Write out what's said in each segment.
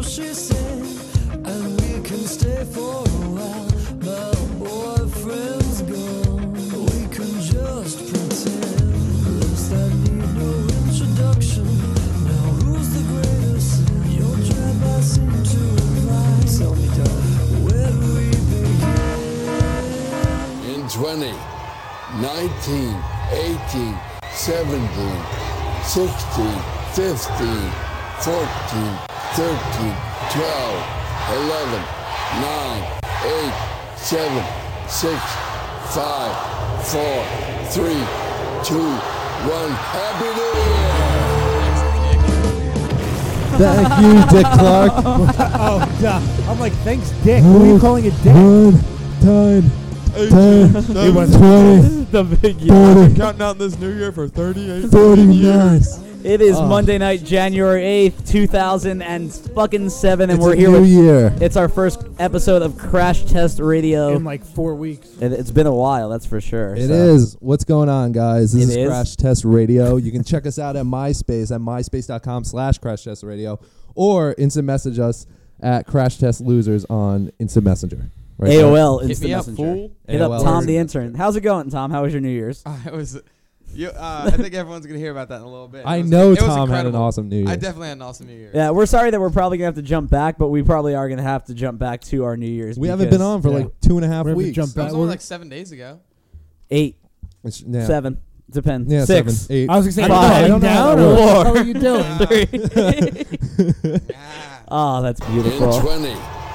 she said, and we can stay for a while. My boyfriend's gone, we can just pretend. Lips that need no introduction. Now who's the greatest? Your drive-by seemed to imply. Tell me, darling, where do we begin? In 20, 19, 18, 17, 16, 15, 14, 13, 12, 11, 9, 8, 7, 6, 5, 4, 3, 2, 1. Happy New Year! Thank you, Dick Clark. Oh, duh. I'm like, thanks, Dick. Who are you calling a dick? 10, 20, The big year. 30, Counting out this new year for 38 49. years. It is Oh. Monday night, January 8th, 2007, and It's we're a here new with. year. It's our first episode of Crash Test Radio. In like 4 weeks. It's been a while, that's for sure. It so. is. What's going on, guys? This It is is. Crash Test Radio. You can check us out at MySpace at myspace.com/Crash Test Radio, or instant message us at Crash Test Losers on Instant Messenger. Right there. AOL Hit Instant me up, Messenger. fool. Hit up AOL Tom Instant the Messenger. intern. How's it going, Tom? How was your New Year's? I think everyone's gonna hear about that in a little bit. I It was- know it was Tom had an incredible. awesome New Year. I definitely had an awesome New Year. Yeah, we're sorry that we're probably going to have to jump back, but we probably are going to have to jump back to our New Year's. We haven't been because on for yeah. like 2.5 We're gonna weeks. jump That was back. only We're- like 7 days ago. 8, Yeah. 7, depends. Yeah, 6. 7, 8. I was going to say, Five. are you I don't know down how or that what? works. How are you doing? 3. Oh, that's In beautiful. 20,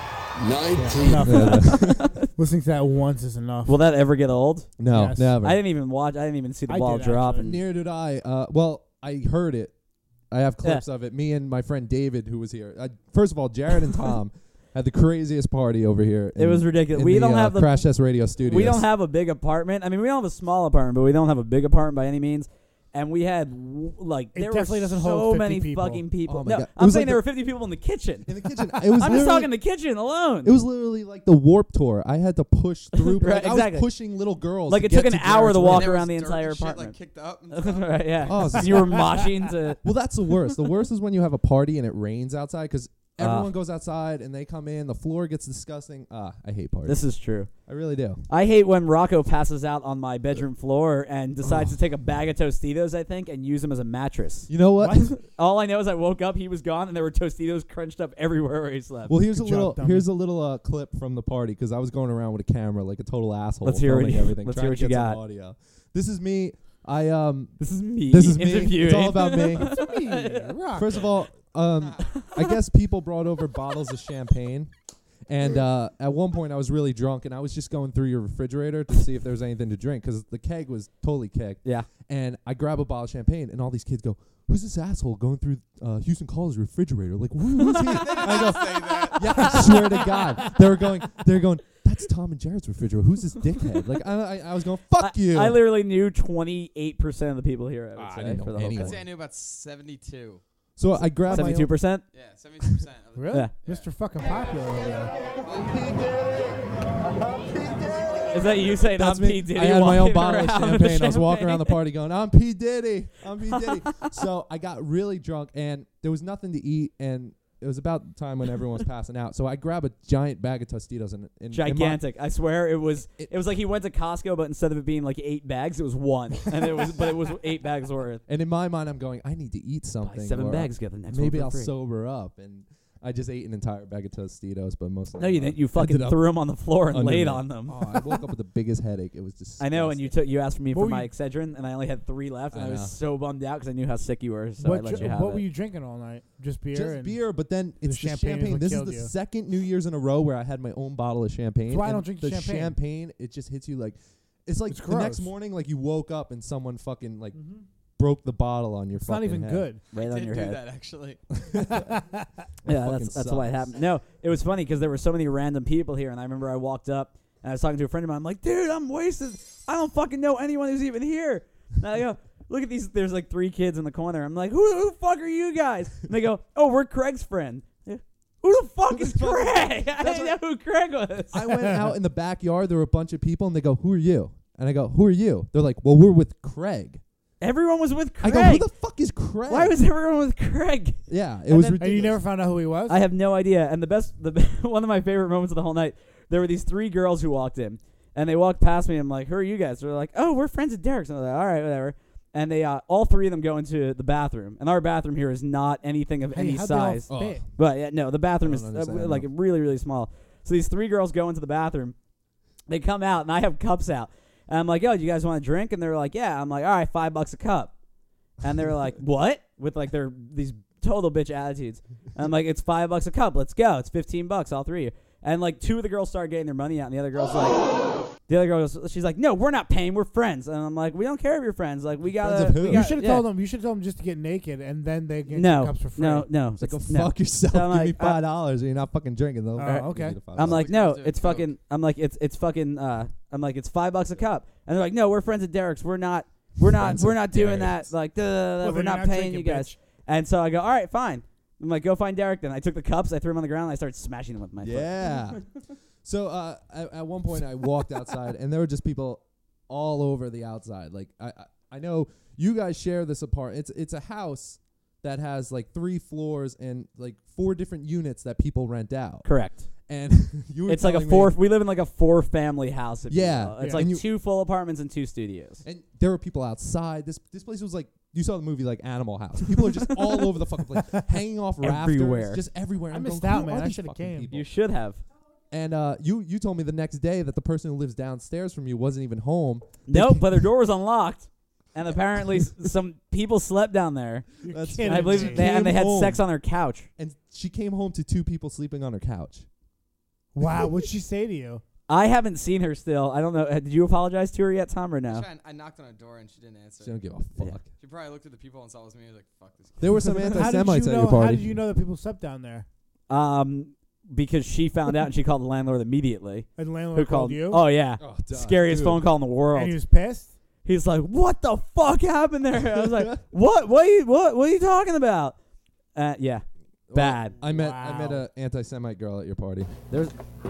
19, Enough Yeah. of that. Listening to that once is enough. Will that ever get old? No, Yes. never. I didn't even watch. I didn't even see the I ball did, drop. actually. And Neither did I. Well, I heard it. I have clips of it. Me and my friend David, who was here. First of all, Jared and Tom had the craziest party over here. it was ridiculous. in We the, don't have the. Crash Test Radio studios. We don't have a big apartment. I mean, we don't have a small apartment, but we don't have a big apartment by any means. And we had It there were definitely doesn't so hold 50 many people. fucking people. Oh my No, God. It I'm was saying like there the- were 50 people in the kitchen. in the kitchen. It was I'm just literally- talking the kitchen alone. It was literally like the Warp Tour. I had to push through. Right, like, I exactly. was pushing little girls. Like to it took get an to hour Jared's to room. walk There was around the dirt entire and shit, apartment. like kicked up and stuff. Right, yeah. Oh, so- you were moshing to. Well, that's the worst. The worst is when you have a party and it rains outside because Ah. everyone goes outside and they come in. The floor gets disgusting. I hate parties. This is true. I really do. I hate when Rocco passes out on my bedroom floor and decides to take a bag of Tostitos, I think, and use them as a mattress. You know what? All I know is I woke up, he was gone, and there were Tostitos crunched up everywhere where he slept. Well, here's Good a job, little dummy. clip from the party because I was going around with a camera like a total asshole. Let's hear what filming you- everything. let's trying hear what to you get some got. Audio. This is me. This is me. This is me. interviewing. It's all about me. Rock. First of all, I guess people brought over bottles of champagne. And at one point, I was really drunk, and I was just going through your refrigerator to see if there was anything to drink because the keg was totally kicked. Yeah. And I grab a bottle of champagne, and all these kids go, "Who's this asshole going through Houston College refrigerator? Like, who's he?" I go, Say that. "Yeah, I swear to God." They're going, "That's Tom and Jared's refrigerator. Who's this dickhead?" Like, I was going, "Fuck you." I literally knew 28% of the people here, I would I say, didn't know for the whole anyone. I'd thing. say I knew about 72. So I grabbed my own, 72%? Yeah, 72%. Really? Yeah. Mr. Fucking Popular over there. Is that you saying That's I'm me. P. Diddy? I had my own walking bottle of around with champagne. I was walking champagne? around the party going, "I'm P. Diddy. I'm P. Diddy." So I got really drunk, and there was nothing to eat, and it was about the time when everyone was passing out. So I grab a giant bag of Tostitos and Gigantic. I swear it was It- like he went to Costco, but instead of it being like 8 bags, it was 1. And it was 8 bags worth. And in my mind, I'm going, I need to eat Buy something. 7 or bags, get the next maybe one I'll for free. sober up. And I just ate an entire bag of Tostitos, but mostly No, you didn't. You fucking threw them on the floor and under laid me. on them. Oh, I woke up with the biggest headache. It was disgusting. I know, and you asked me What for were my you- Excedrin, and I only had 3 left, and I I was know. so bummed out because I knew how sick you were, so I let you have what it. were you drinking all night? Just beer? Just and beer, but then the it's the champagne is champagne. what This is killed the you. second New Year's in a row where I had my own bottle of champagne. That's why I and don't drink the champagne. champagne. It just hits you like it's like It's the next gross. morning, like you woke up and someone fucking like broke the bottle on your. It's fucking not even head. good. right on Did your do head. that, actually. Yeah, fucking that's why it sucks. happened. No, it was funny because there were so many random people here, and I remember I walked up and I was talking to a friend of mine. I'm like, dude, I'm wasted. I don't fucking know anyone who's even here. And I go, look at these. There's like 3 kids in the corner. I'm like, who the fuck are you guys? And they go, oh, we're Craig's friend. Yeah. Who the fuck is fuck is- Craig? I That's didn't know who Craig was. I went out in the backyard. There were a bunch of people, and they go, "Who are you?" And I go, "Who are you?" They're like, "Well, we're with Craig." Everyone was with I Craig. go, who the fuck is Craig? Why was everyone with Craig? Yeah, it And was then- ridiculous. And you never found out who he was? I have no idea. And one of my favorite moments of the whole night, there were these 3 girls who walked in, and they walked past me. And I'm like, "Who are you guys?" They're like, "Oh, we're friends of Derek's." And I was like, "All right, whatever." And they, all 3 of them go into the bathroom, and our bathroom here is not anything of any how'd they all size. fit? But yeah, no, the bathroom I is don't understand, like no. really, really small. So these 3 girls go into the bathroom. They come out, and I have cups out. And I'm like, "Yo, do you guys want to drink?" And they're like, "Yeah." I'm like, "All right, $5 a cup." And they're like, "What?" With like these total bitch attitudes. And I'm like, "It's $5 a cup. Let's go. It's $15, all 3 of you." And like 2 of the girls started getting their money out, and the other girl's like, she's like, "No, we're not paying. We're friends." And I'm like, "We don't care if you're friends. Like, we gotta." Friends of who? You should have told them. You should have told them just to get naked, and then they get No, cups for free. no. It's like, go no. fuck yourself. So I'm Give me like, $5 or you're not fucking drinking. Though. okay. I'm like, Like no, girls doing it's coke. fucking. I'm like, it's fucking. I'm like, it's $5 a cup, and they're like, "No, we're friends at Derek's. We're not doing that. Like, Well, we're then not you're paying you drinking, guys." bitch. And so I go, "All right, fine." I'm like, "Go find Derek." Then I took the cups, I threw them on the ground, and I started smashing them with my foot. Yeah. So at one point I walked outside and there were just people all over the outside. Like I know you guys share this apartment. It's a house that has like 3 floors and like 4 different units that people rent out. Correct. And you were It's like a telling 4. me- We live in like a 4-family house. If you Yeah. will. It's Yeah. like And you- 2 full apartments and 2 studios. and there were people outside. This place was like, you saw the movie like Animal House. People are just all over the fucking place, hanging off rafters, Everywhere. just everywhere. I I'm missed going, out, who man. are I these shoulda fucking came. people? You should have. And you told me the next day that the person who lives downstairs from you wasn't even home. Nope, but their door was unlocked, and apparently some people slept down there. You're That's kidding I believe me. they had home. sex on their couch. And she came home to 2 people sleeping on her couch. Wow, what'd she say to you? I haven't seen her still. I don't know. Did you apologize to her yet, Tom, or no? I knocked on her door and she didn't answer. She don't give a fuck. Yeah. She probably looked at the people and saw it was me. Like, fuck this. There were some How did anti-Semites you at know? your party. How did you know that people slept down there? Because she found out and she called the landlord immediately. And the landlord Who called you? Oh yeah, Oh, duh, scariest dude. phone call in the world. And he was pissed? He's like, "What the fuck happened there?" I was like, "What? What are you talking about?" Yeah, Well, bad. I met Wow. a anti-Semite girl at your party. There's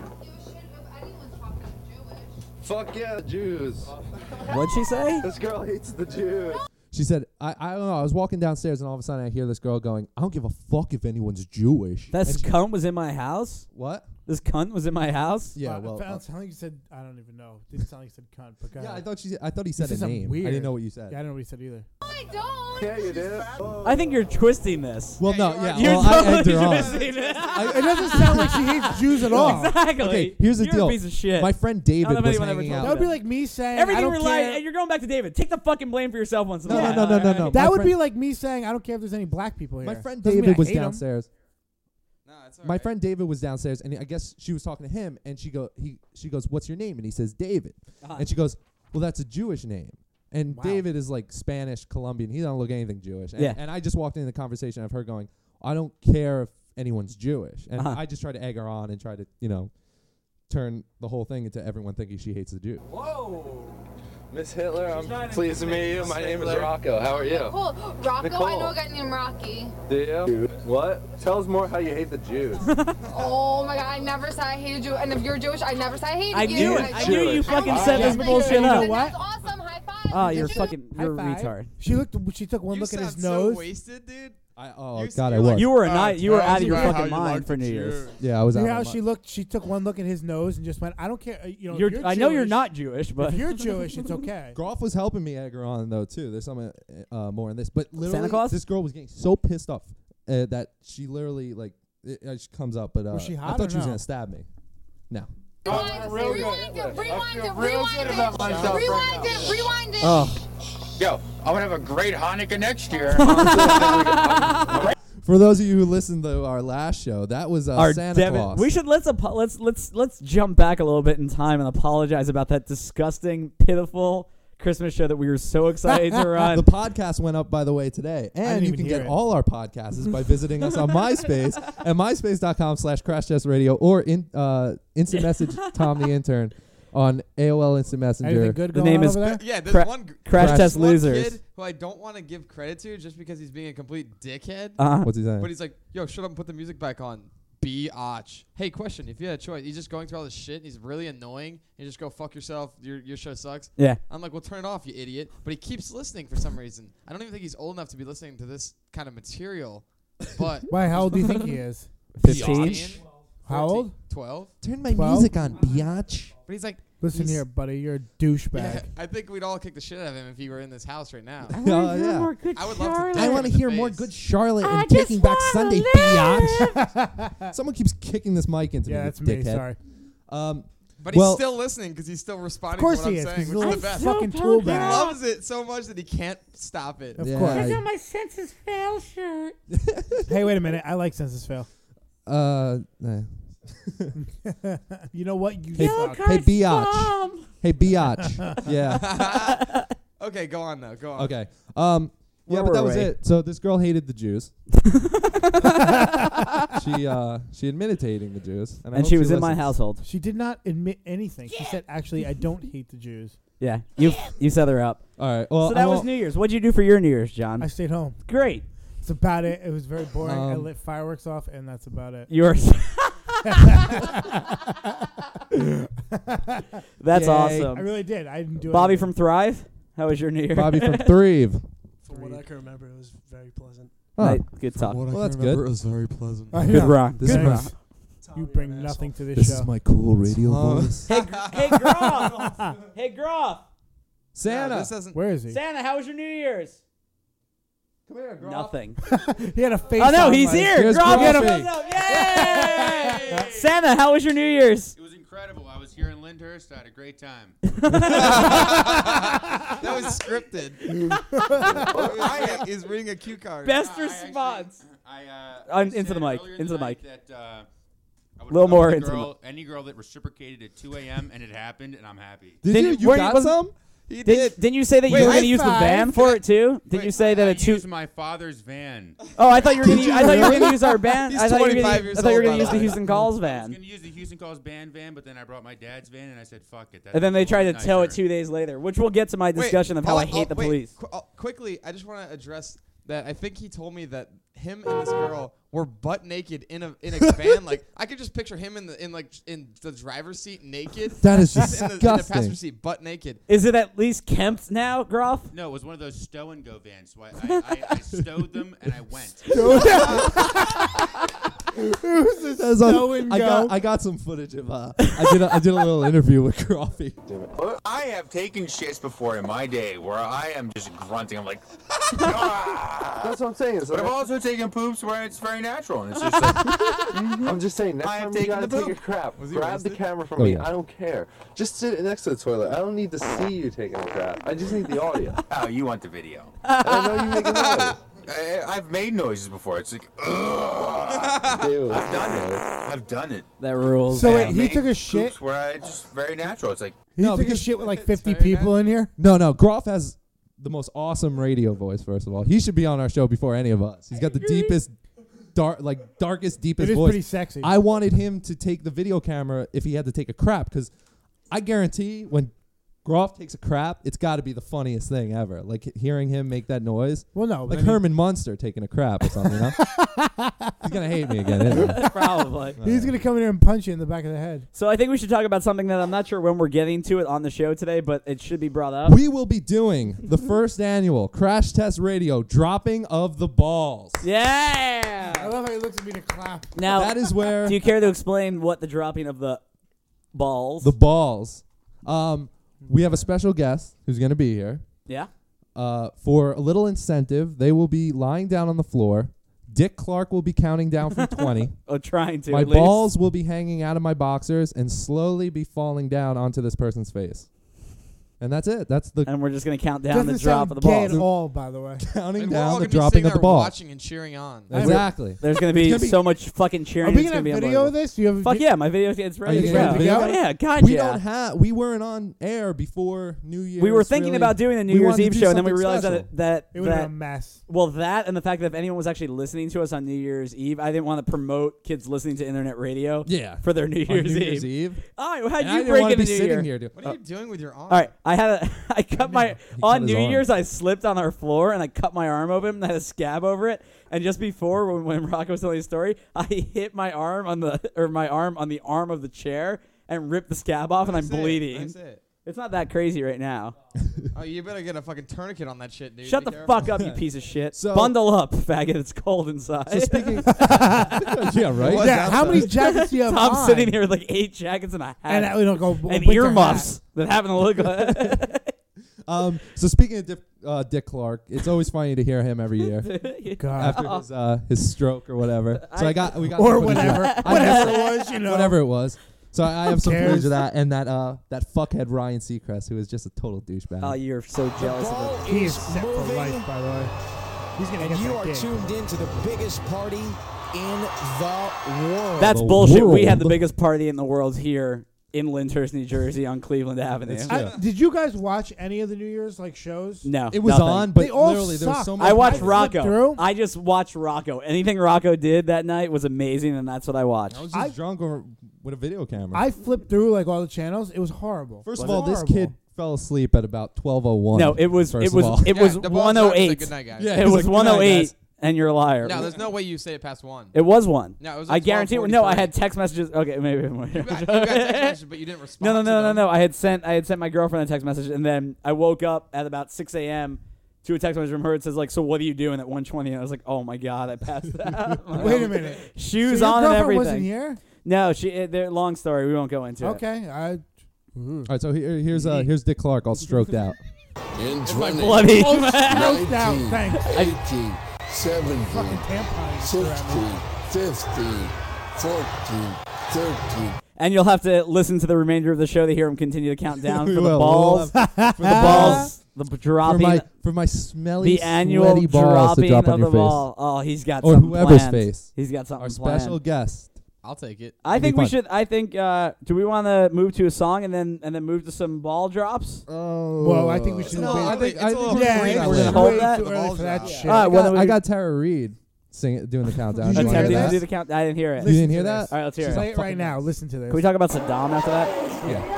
Fuck yeah, Jews. what'd she say? This girl hates the Jews. She said, I don't know. I was walking downstairs and all of a sudden I hear this girl going, "I don't give a fuck if anyone's Jewish." That And she- cunt was in my house. what? This cunt was in my house. Yeah, It well, sounded like you said, I don't even know. Didn't sound like you said cunt, but go yeah. ahead. I thought he said said a something name. I weird. didn't know what you said. Yeah, I don't know what he said either. Yeah, you did. I think you're twisting this. Well, no, yeah. You're well, I egged totally her on. twisting it. It doesn't sound like she hates Jews at all. Exactly. Okay, here's the You're deal. a piece of shit. My friend I don't David know if was anyone ever hanging told That out. would be like me saying, Everything I don't relies. care. You're going back to David. Take the fucking blame for yourself once in a No, while. no. That My would friend- be like me saying, I don't care if there's any black people here. My friend Doesn't mean David I was hate 'em. downstairs. Nah, it's My friend David was downstairs, and I guess she was talking to him, and she goes, "What's your name?" And he says, "David." Uh-huh. And she goes, "Well, that's a Jewish name." And Wow. David is like Spanish, Colombian. He don't look anything Jewish. And, Yeah. and I just walked into the conversation of her going, "I don't care if anyone's Jewish." And Uh-huh. I just try to egg her on and try to, turn the whole thing into everyone thinking she hates the Jew. Miss Hitler, I'm pleased to meet you. My name is Rocco. How are you? Cool. Rocco, Nicole. I know a guy named Rocky. Do you? What? Tell us more how you hate the Jews. Oh my god, I never said I hated you. And if you're Jewish, I never said I hated I you. knew it. I knew you Jewish. fucking I set don't this care. bullshit You know up. And what? That's awesome. High five. Oh, you're Did you? fucking. You're a High five. retard. She took one You look at his sound nose. so wasted, dude. Oh You God, I you're was. like, You were a night. You were tell out us of your about how fucking you mind like for the New Year's. Jews. Yeah, I was See out. how of my she looked? She took one look at his nose and just went, I don't care. If You're, you're I know you're Jewish- not Jewish, but If you're Jewish, it's okay. Groff was helping me egg her on though too. There's some more in this, but literally, Claus? this girl was getting so pissed off that she literally she comes up, but Was she I hot thought or she was no? gonna stab me. No. Rewind it. oh, Yo, I'm gonna have a great Hanukkah next year. For those of you who listened to our last show, that was our Santa Devin. Claus. We should let's jump back a little bit in time and apologize about that disgusting, pitiful Christmas show that we were so excited to run. The podcast went up, by the way, today. And didn't you even can hear get it. all our podcasts by visiting us on MySpace at myspace.com/CrashTestRadio or instant message Tom the Intern on AOL Instant Anything Messenger. good The going name on is over there? Yeah, there's Cra- one Crash Crash- Test one Losers. kid who I don't want to give credit to just because he's being a complete dickhead. What's he saying? But he's like, yo, shut up and put the music back on. biatch. Hey, question. If you had a choice, he's just going through all this shit. He's really annoying. You just go fuck yourself. Your show sucks. Yeah. I'm like, well, turn it off, you idiot. But he keeps listening for some reason. I don't even think he's old enough to be listening to this kind of material. But Why? How old do you think he is? 15? How old? 12. Turn my 12? music on, biatch. But he's like, Listen here, buddy. You're a douchebag. yeah, I think we'd all kick the shit out of him if he were in this house right now. Oh, yeah. I would love to. I want to hear more good Charlotte and Taking Back Sunday, biatch. Someone keeps kicking this mic into me, Yeah, that's dickhead. me. Sorry. But he's still listening because he's still responding Of course to what he I'm is. saying, He's which a is the little best. fucking tool He bag. loves it so much that he can't stop it. Of course. Yeah. my senses fail shirt. Hey, wait a minute. I like Census Fail. Nah. You know what? You Hey, suck. hey, biatch. Hey, biatch. Yeah. Okay, go on though. Go on. Okay. Where Yeah, but that were was we? it. So this girl hated the Jews. She admitted to hating the Jews, I And hope she was in my listens. household. She did not admit anything. She said, "Actually, I don't hate the Jews. Yeah. You set her up. All right. Well, So that was New Year's. What'd you do for your New Year's, John? I stayed home. Great. That's about it. It was very boring. I Um, lit fireworks off, and that's about it. You're. That's Yay. I awesome. really did. I didn't do Bobby anything. from Thrive. How was your New Year? Bobby from Thrive. From what I can remember, it was very pleasant. Oh. Nice. Good talk. Well, that's good. It was very pleasant. I Good know. rock. This Good is rock. You bring nothing to this This show. is my cool radio voice. Hey, Groff. Hey, Groff. Santa. This doesn't. Where is he? Santa, how was your New Year's? Come here, Groff. Nothing. He had a face. Oh, no, on he's like- here. Here's Groff, get him. Grumpy. Yay! Santa, how was your New Year's? It was incredible. I was here in Lyndhurst. I had a great time. That was scripted. He's reading a cue card. Best I response. Actually, Into the mic. earlier Into the tonight mic. That, I would Little fuck more with a into the girl, any girl that reciprocated at 2 a.m. and it happened, and I'm happy. Did Didn't- you were got you- some? He did. Didn't you say that Wait, you were high going to use the five. van for it too? Did you say that I it's too? used my father's van. Oh, I thought you were going to. I thought you were going to use our band. He's I thought you were 25 going years to. I thought you were old, going to by use the the way. Houston Calls I was van. going to use the Houston Calls band van, but then I brought my dad's van, and I said, "Fuck it." And then they tried to that's tow it nicer. 2 days later, which we'll get to my discussion of how I hate the police. Quickly, I just want to address that. I think he told me that him and this girl were butt naked in a van. Like I could just picture him in the driver's seat naked. That is She's in the disgusting. passenger seat, butt naked. Is it at least kempt now, Groff? No, it was one of those stow and go vans. So I stowed them and I went. Who's this That was on- stow and I go? got some footage of I did a little interview with Groffy. I have taken shits before in my day where I am just grunting. I'm like, "Ah." That's what I'm saying. But I've also taken poops where it's very natural. And it's just like, I'm just saying, next I have time you taken gotta the take a poop. crap, Was he grab the wasted? camera from Oh, me. yeah. I don't care. Just sit next to the toilet. I don't need to see you taking a crap. I just need the audio. oh, you want the video. And I know you make a noise. I've made noises before. It's like, ugh. Dude, I've done it. I've done it. That rules. So And wait, I he make took a shit. poops where it's just very natural. It's like, He No, took a because shit with like it's 50 very people in here. No, Groff has the most awesome radio voice. First of all, he should be on our show before any of us. He's got the deepest, darkest, It deepest is voice. pretty sexy. I wanted him to take the video camera if he had to take a crap, because I guarantee when Groff takes a crap, it's got to be the funniest thing ever. Like hearing him make that noise, well, no, like I mean, Herman Munster taking a crap or something. You know? He's gonna hate me again. Isn't he? Probably. he's gonna come in here and punch you in the back of the head. So I think we should talk about something that I'm not sure when we're getting to it on the show today, but it should be brought up. We will be doing the first annual Crash Test Radio dropping of the balls. I Yeah. love how he looks at me to clap. Now, That is where do you care to explain what the dropping of the balls? the balls. We have a special guest who's going to be here. Yeah. For a little incentive, they will be lying down on the floor. Dick Clark will be counting down from 20. Oh, trying to. My at least. balls will be hanging out of my boxers and slowly be falling down onto this person's face. And that's it. That's the And we're just gonna count down Doesn't the drop sound of the gay balls. at all, by the way. counting And we're all down the gonna be dropping sitting of the there ball. watching and cheering on. Exactly. There's gonna be gonna be- so much fucking cheering. Are we it's gonna be have video of unbelievable. this? Do you have? Fuck yeah, my video it's ready Are to you go. gonna video it? Yeah, God We yeah. don't have. We weren't on air before New Year's. We were thinking really. about doing a New We Year's wanted to Eve do show, and then we something realized special. that It would have been a mess. well, that and the fact that if anyone was actually listening to us on New Year's Eve, I didn't want to promote kids listening to internet radio Yeah. for their New On Year's New Eve. Year's Eve. Oh, how'd And I you didn't break want to into be New sitting Year? here, dude. What are you doing with your arm? All right, I cut my cut on his New arm. Year's. I slipped on our floor and I cut my arm open and I had a scab over it. And just before when Rocco was telling his story, I hit my arm on the arm of the chair and ripped the scab off, and I'm bleeding. That's it. It's not that crazy right now. Oh, you better get a fucking tourniquet on that shit, dude. Shut Be the careful. fuck up, you piece of shit. So- Bundle up, faggot. It's cold inside. So speaking, yeah, right. What's Yeah, how many jackets do you have Tom's on? sitting here with like 8 jackets and a hat And we don't go and with your earmuffs that happen to look like. So speaking of Dick Clark, it's always funny to hear him every year hat. God. after his stroke or whatever. So we got Or some footage of whatever. that. Whatever it was, you know. Whatever it was. So I have some cares? footage of that and that fuckhead Ryan Seacrest, who is just a total douchebag. Oh, you're so jealous of him. He is set for life, by the way. He's going to And get you that are gig. tuned in to the biggest party in the world. That's The bullshit. We had the world. biggest party in the world here in Lyndhurst, New Jersey, on Cleveland Avenue. It's true. Did you guys watch any of the New Year's shows? No, It was nothing. on, but They all literally there was suck. so many. I watched people. flipped Rocco. through. I just watched Rocco. Anything Rocco did that night was amazing, and that's what I watched. I was just drunk with a video camera. I flipped through all the channels. It was horrible. First Was of all, it this horrible? kid fell asleep at about 12:01. No, it was first of all. it was the ball dropped, said 108. good night, guys. Yeah, It he's was like, "Good night, 108, guys." and you're a liar. No, there's no way you say it past 1. It was 1. No, it was. I guarantee. No, I 12:43. had text messages. Okay, maybe. You got text messages, but you didn't respond. No. I had sent my girlfriend a text message, and then I woke up at about 6 a.m. to a text message from her. It says like, "So what are you doing at 1:20?" And I was like, "Oh my god, I passed out." Wait a minute. Shoes So your on and girlfriend everything. wasn't here? No, they're long story. We won't go into it. Okay. All right, so here's Dick Clark all stroked out. In My 20, bloody. Oh, stroked out. 19, Thanks. 18, 17, Fucking tampons. 16, 15, 14, 13. And you'll have to listen to the remainder of the show to hear him continue to count down We for the will. balls, We'll have- for the balls, the dropping, for my smelly, the annual sweaty balls to dropping drop of on the your face. ball. Oh, he's got Or something whoever's planned. face. He's got something Our planned. special guest. I'll take it. I It'll think be we fun. should. I think. Do we want to move to a song and then move to some ball drops? Oh. Well, I think we should. No, wait. I think I it's a think little Yeah, we're it's gonna We're gonna wait. hold way that? too The early balls for that drop. shit. All right, well, then we- I got Tara Reid doing the countdown. Did You you wanna hear hear that? that? Do the count. I didn't hear it. You didn't hear to that? this. All right, let's hear Play it. it right now. Listen to this. Can we talk about Saddam after that? Yeah.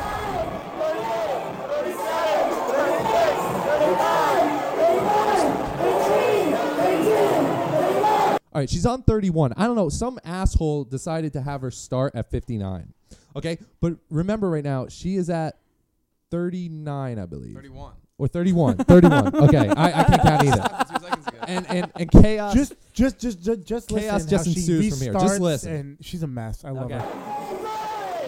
All right, she's on 31. I don't know. Some asshole decided to have her start at 59. Okay, but remember right now, she is at 39, I believe. 31. Or 31. 31. Okay, I can't count either. 2 seconds ago. And chaos. Just Chaos listen. just how she ensues from here. Just restarts, listen. And she's a mess. I love Okay. her.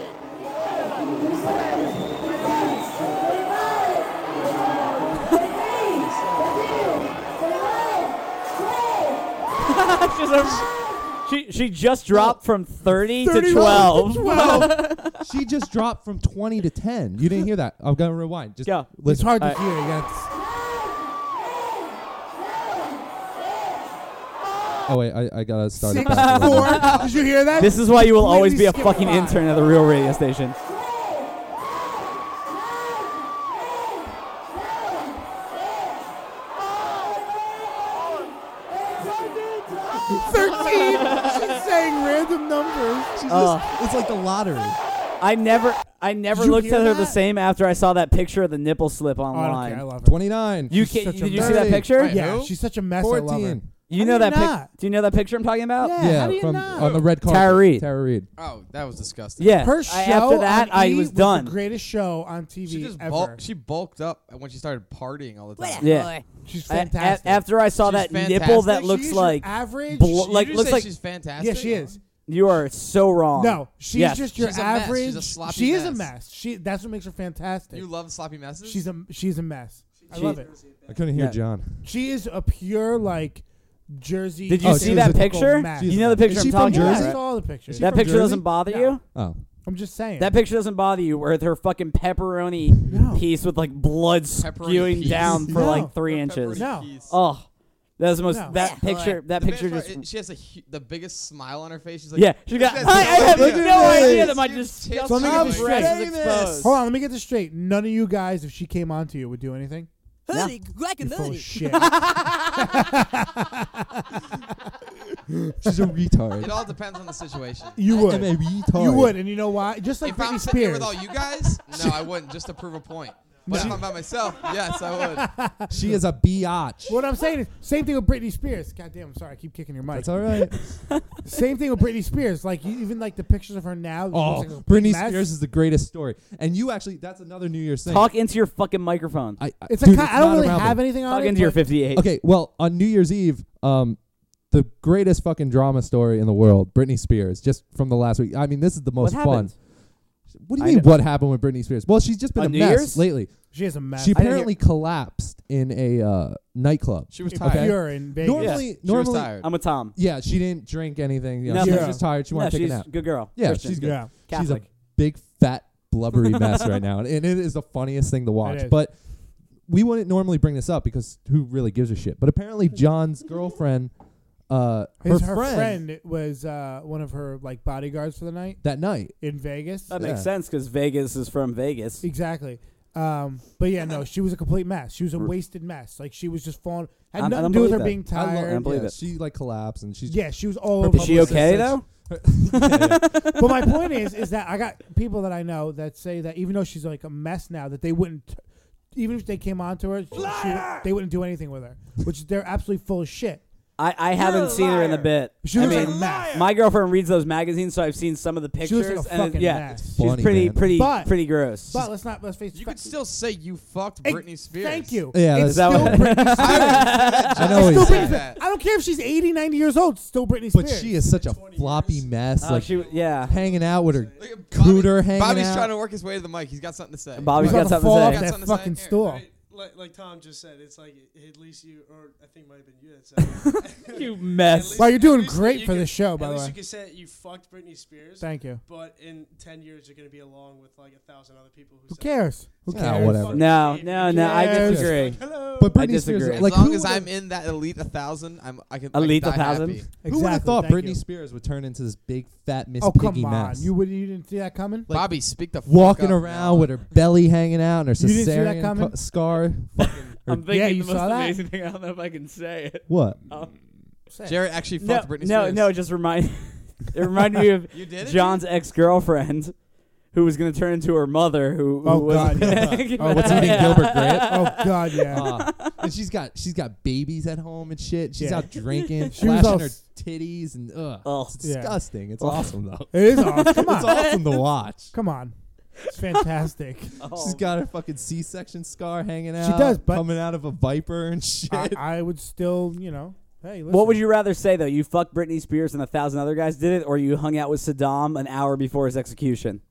She just dropped from 30 to 31 12. to 12. She just dropped from 20 to 10. You didn't hear that. I'm going to rewind. Just Go. It's listen. hard to All right. hear. You got Oh, wait. I got to start it 6, back. 4. Did you hear that? This is why you will always be a Completely fucking skipped 5. intern at the real radio station. She's saying random numbers. It's like the lottery. I never Did you looked hear at her the that? same after I saw that picture of the nipple slip Oh, I don't care. I online. love her. 29. You She's can, such a did you see that mess. picture? Wait, Yeah, who? she's such a mess. I love her. 14. You How know do you that not? Do you know that picture I'm talking about? Yeah. How do Yeah, you from not? on the red carpet. Tara Reid. Tara Reid. Oh, that was disgusting. Yeah. Her show After that, on I E was done. the greatest show on TV She just ever. she bulked up when she started partying all the time. Yeah. She's A- fantastic. after I saw She's that fantastic. nipple that She's looks your like average. like You looks say like she's fantastic. Yeah, she is. you are so wrong. No, she's Yes. just your She's a mess. average. She's a sloppy she is a mess. mess. That's what makes her fantastic. You love sloppy messes. She's a mess. I She- love it. I couldn't hear Yeah. John. She is a pure like Jersey. Did you Oh, see she's that a picture? mess. She's You know the Is picture she I'm from talking Yeah, about, Jersey? I right? saw all the pictures. she That from picture Jersey? doesn't bother No. you? Oh. I'm just saying. That picture doesn't bother you with her fucking pepperoni No. piece with like blood Pepperoni spewing piece. down for No. like 3 inches. No. Oh, that's the most. No. That picture. That The picture best just. part, she has the biggest smile on her face. She's like, Yeah, she got. This I guy's have so no good. idea that my Just disgusting So let me get this breast straight. is exposed. Hold on, let me get this straight. None of you guys, if she came on to you, would do anything. Honey, crack You're full of shit. She's a retard. It all depends on the situation. You I'm would. a retard. You would, and you know why? Just like If I'm Britney sitting here Spears. with all you guys, no, I wouldn't. Just to prove a point. But if I'm by myself, yes, I would. She is a biatch. What I'm saying is, same thing with Britney Spears. Goddamn, I'm sorry, I keep kicking your mic. That's all right. Same thing with Britney Spears. Like even like the pictures of her now. Oh, looks like a complete Britney mess. Spears is the greatest story. And you actually, that's another New Year's thing. Talk into your fucking microphone. It's dude, I don't not really around have me. anything on Talk it. into your but 58. Okay, well, on New Year's Eve, the greatest fucking drama story in the world, Britney Spears, just from the last week. I mean, this is the most What fun. happened? What do you mean, what happened with Britney Spears? Well, she's just been On a New mess Year's? lately. She is a mess. She I didn't apparently collapsed in a nightclub. She was If tired. you're in Vegas. Normally, She was tired. I'm with Tom. yeah, she didn't drink anything. You know, Nothing. she was just tired. She wanted to take she's a nap. a good girl. Yeah, Christian. she's good. Yeah. She's a Catholic. big, fat, blubbery mess right now, and it is the funniest thing to watch. is. But we wouldn't normally bring this up because who really gives a shit? But apparently, John's girlfriend, her friend, was one of her like bodyguards for the night that night. in Vegas. That makes Yeah. sense because Vegas is from Vegas. Exactly. But yeah, no, she was a complete mess. She was a wasted mess. Like she was just falling. Had I nothing don't to do with believe her that. being I tired. don't believe Yeah, it. she like collapsed and she's Yeah, she was all Her over. Is she publicist okay said though? But my point is that I got people that I know that say that even though she's like a mess now, that they wouldn't, even if they came onto her, they wouldn't do anything with her. Which they're absolutely full of shit. I haven't seen her in a bit. She I looks mean, like a mess. my girlfriend reads those magazines, so I've seen some of the She pictures. looks like a and fucking yeah, mess. she's Funny, man. pretty gross. But let's face it. You could still say you fucked Hey, Britney Spears. Thank you. Yeah, It's that's- still Is that Britney Spears. I know It's he's still saying Britney Spears. I don't care if she's 80, 90 years old. It's still Britney but Spears. she is such a floppy mess. Oh, like yeah. hanging out with her Look at cooter hanging Bobby's out. trying to work his way to the mic. He's got something to say. Bobby's He's got about to something fall to off say. that Something to say? fucking Here, stool. Right, like Tom just said, it's like at least you, or I think it might have been you that said it. You mess. Wow, you're doing At least great you for can- this show, by at the least way. you can say you fucked Britney Spears. Thank you. But in 10 years, you're going to be along with like 1,000 other people who Who said cares? Who Yeah, cares? whatever. No, I cares? disagree. Hello. But I Britney Spears, disagree. like as long who as would've- I'm in that elite 1,000, I can Elite I can die 1,000? happy. who would have Exactly, thought thank Britney you. Spears would turn into this big fat Miss Oh, Piggy come on. mess? You didn't see that coming? Like, Bobby, speak the fuck walking up, around man. with her belly hanging out and her You didn't see that cesarean coming? scar. I'm thinking Yeah, you the most saw that? amazing thing. I don't know if I can say it. What? Jared actually No, fucked Britney Spears. no, just remind. It reminded me of You did it, John's ex-girlfriend, who was going to turn into her mother, who Oh, was God, yeah. Oh, what's eating Gilbert Grape? Oh, God, yeah. And she's got babies at home and shit. She's Yeah. out drinking, She was flashing all her s- titties and Oh. it's Yeah. disgusting. It's awesome though. It is awesome. Come on. It's awesome to watch. Come on. It's fantastic. She's got her fucking C-section scar hanging out. She does, but- coming out of a viper and shit. I would still, hey, listen. What would you rather say, though? You fucked Britney Spears and 1,000 other guys did it, or you hung out with Saddam an hour before his execution?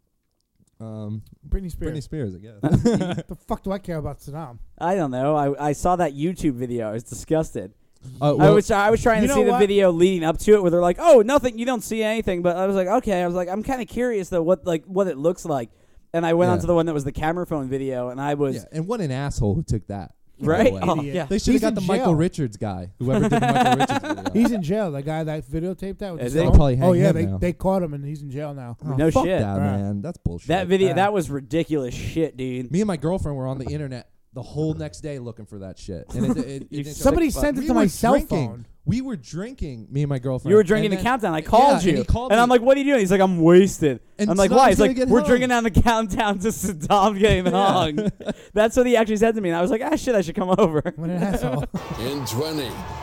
Britney Spears. Britney Spears, I guess. The fuck do I care about Saddam? I don't know. I saw that YouTube video. I was disgusted. Well, I was trying you to know see the what? video leading up to it where they're like, oh, nothing, you don't see anything. But I was like, okay. I was like, I'm kind of curious, though, what it looks like. And I went Yeah. on to the one that was the camera phone video, and I was... yeah, and what an asshole who took that. Right? by the way. Oh, yeah. They should have He's got in the jail. Michael Richards guy. Whoever did the Michael Richards video. He's in jail. The guy that videotaped that. With Is the he? phone. They'll probably hang Oh yeah, him now. they caught him and he's in jail now. Oh, No fuck shit. that, Right. man. That's bullshit. That video, Yeah. that was ridiculous shit, dude. Me and my girlfriend were on the internet the whole next day looking for that shit. And it didn't show. Somebody Like, sent it we to my were cell drinking. phone. We were drinking, me and my girlfriend. You were drinking and the then- countdown. I called yeah, you. and he called And me. I'm like, what are you doing? He's like, I'm wasted. And I'm like, Saddam's why? He's gonna like, get we're hung. drinking down the countdown to Saddam getting hung. That's what he actually said to me. And I was like, shit, I should come over. What an asshole. In 20,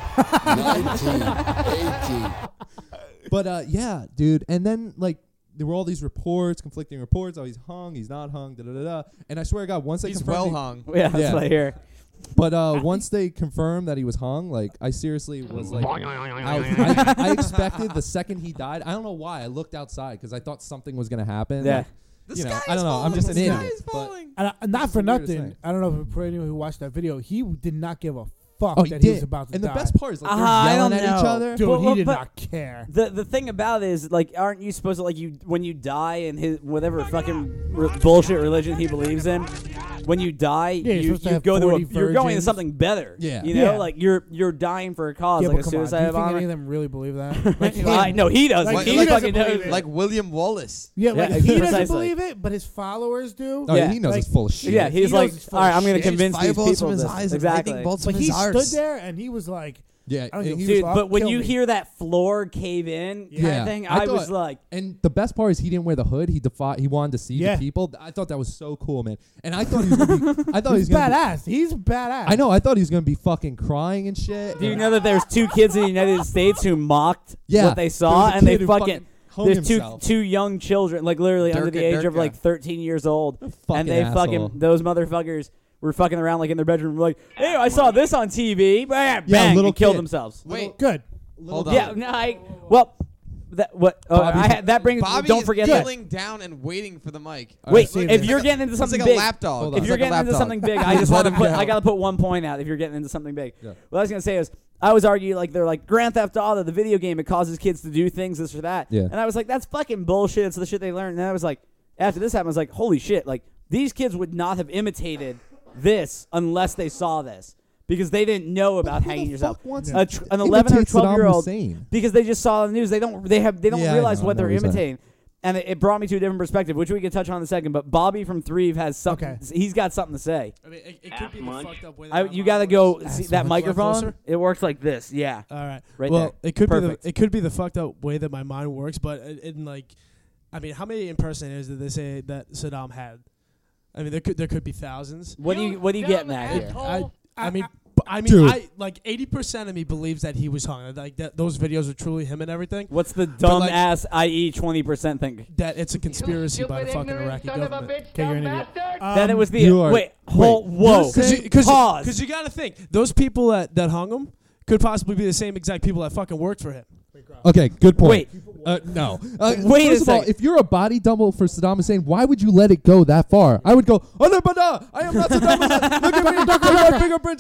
19, 18. But yeah, dude. And then like there were all these reports, conflicting reports. Oh, he's hung. He's not hung. Da da da da. And I swear to God, once they He's confirmed well hung. Yeah, that's what I hear. But once they confirmed that he was hung, like I seriously was like, I expected the second he died. I don't know why. I looked outside because I thought something was gonna happen. Yeah. Like, you know, I don't know. I'm just an idiot. But And not for the weirdest nothing. thing. I don't know if for anyone who watched that video, he did not give a fuck oh, he that did. he was about to and die. the best part is like I they're yelling don't at each know. other. Dude, Well, he did but- not care. The thing about it is, like, aren't you supposed to, like, when you die in his whatever fucking bullshit religion he believes in, when you die, Yeah, you're you supposed to have go to 40 you're going to virgins. something better. Yeah. You know, Yeah. like you're dying for a cause, Yeah, like but a come on. Do suicide you think any bomber. of them really believe that? Like him. No, he doesn't. Like, he he doesn't fucking knows. believe it. Like William Wallace. Yeah, like Yeah, he doesn't precisely. believe it, but his followers do. Oh, Yeah. he knows Like, it's full of shit. Yeah, he's He like, knows it's all right, I'm going to shit. convince these Fireballs people from his this. eyes and Exactly. lightning bolts But from he his stood arse. there and he was like, Yeah, I don't give a Dude, fuck. but when Kill you me. hear that floor cave in kind of thing, I was thought- like, and the best part is he didn't wear the hood. He wanted to see Yeah. the people. I thought that was so cool, man. And I thought he was gonna be. I thought he was he's gonna be- badass. He's badass. I know. I thought he was gonna be fucking crying and shit. do you know that there's 2 kids in the United States who mocked Yeah, what they saw, there was a and they kid who fucking hung there's himself. two young children, like literally under the age of Durka. like 13 years old, Fucking and they asshole. those motherfuckers were fucking around like in their bedroom, like, hey, I saw this on TV, bang, little and killed kid. themselves. Wait, Good. hold on. Yeah, no, that what? Oh, that brings. Bobby don't is forget that. kneeling down and waiting for the mic. Wait, save if this. you're getting into It's something like a big, lapdog. Hold on. if you're It's like a getting into lapdog. something big, I just Let want to him put. go. I gotta put one point out. If you're getting into something big, Yeah. what I was gonna say is, I was arguing like they're like Grand Theft Auto, the video game. It causes kids to do things, this or that. Yeah. And I was like, that's fucking bullshit. It's the shit they learn. And then I was like, after this happened, I was like, holy shit! Like these kids would not have imitated this unless they saw this. Because they didn't know about who the hanging yourself. fuck wants An 11 or imitates Saddam 12-year-old, Hussein? because they just saw the news. They don't Yeah, I realize know, what I know they're what you're saying. imitating. And it brought me to a different perspective, which we can touch on in a second. But Bobby from Threve has something. Okay. He's got something to say. I mean, it could be the fucked up way. that You my got to mind go works. see that microphone. Closer? It works like this. Yeah. All right. Right well, there. it could Perfect. be the fucked up way that my mind works, but in like, I mean, how many impersonators did they say that Saddam had? I mean, there could be thousands. What do you getting at here? I mean, Dude. like 80% of me believes that he was hung. Like that, those videos are truly him and everything. What's the dumb like- ass, i.e., 20% think? That it's a conspiracy by the fucking Iraqi government. Okay, you're an idiot. That it was the you are- wait. Whoa. Pause. Because you got to think those people that hung him could possibly be the same exact people that fucking worked for him. Okay, good point. Wait. No. Wait a First of all, second. if you're a body double for Saddam Hussein, why would you let it go that far? I would go, oh no, but no, I am not Saddam Hussein. Look at me, look at my fingerprint.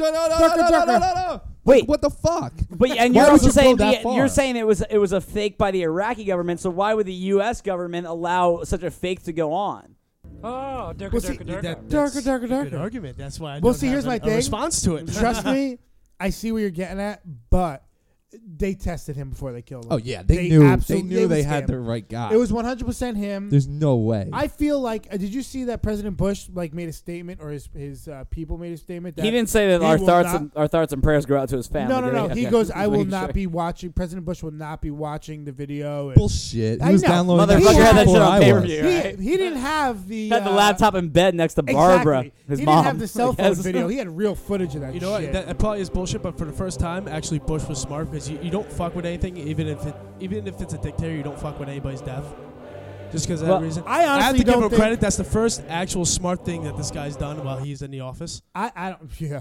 No. Wait. What the fuck? But and Why you're would also you go saying that far? you're saying it was a fake by the Iraqi government. So why would the U.S. government allow such a fake to go on? Well, see, Darker, that's darker, a darker. good argument. That's why I Well, don't see, have here's my a thing. response to it. Trust me, I see where you're getting at, but they tested him before they killed him. Oh yeah, they knew absolutely- they was had him. the right guy. It was 100% him. There's no way. I feel like did you see that President Bush like made a statement, or his people made a statement? That He didn't say that he our will thoughts not- our thoughts and prayers go out to his family. No. did He Okay. goes, Just I will making not sure. be watching. President Bush will not be watching the video. And Bullshit. He I was know. downloading that Motherfucker shit had that before shit on I pay-per-view, was. right? He didn't have the Had the laptop in bed next to exactly. Barbara, his he mom. didn't have the cell I phone guess. video. He had real footage of that. You know what? shit. That probably is bullshit. But for the first time, actually, Bush was smart because you don't fuck with anything, even if it's a dictator. You don't fuck with anybody's death. Just because of Well, that reason. I honestly have to give don't him think- credit. That's the first actual smart thing that this guy's done while he's in the office. I don't. Yeah.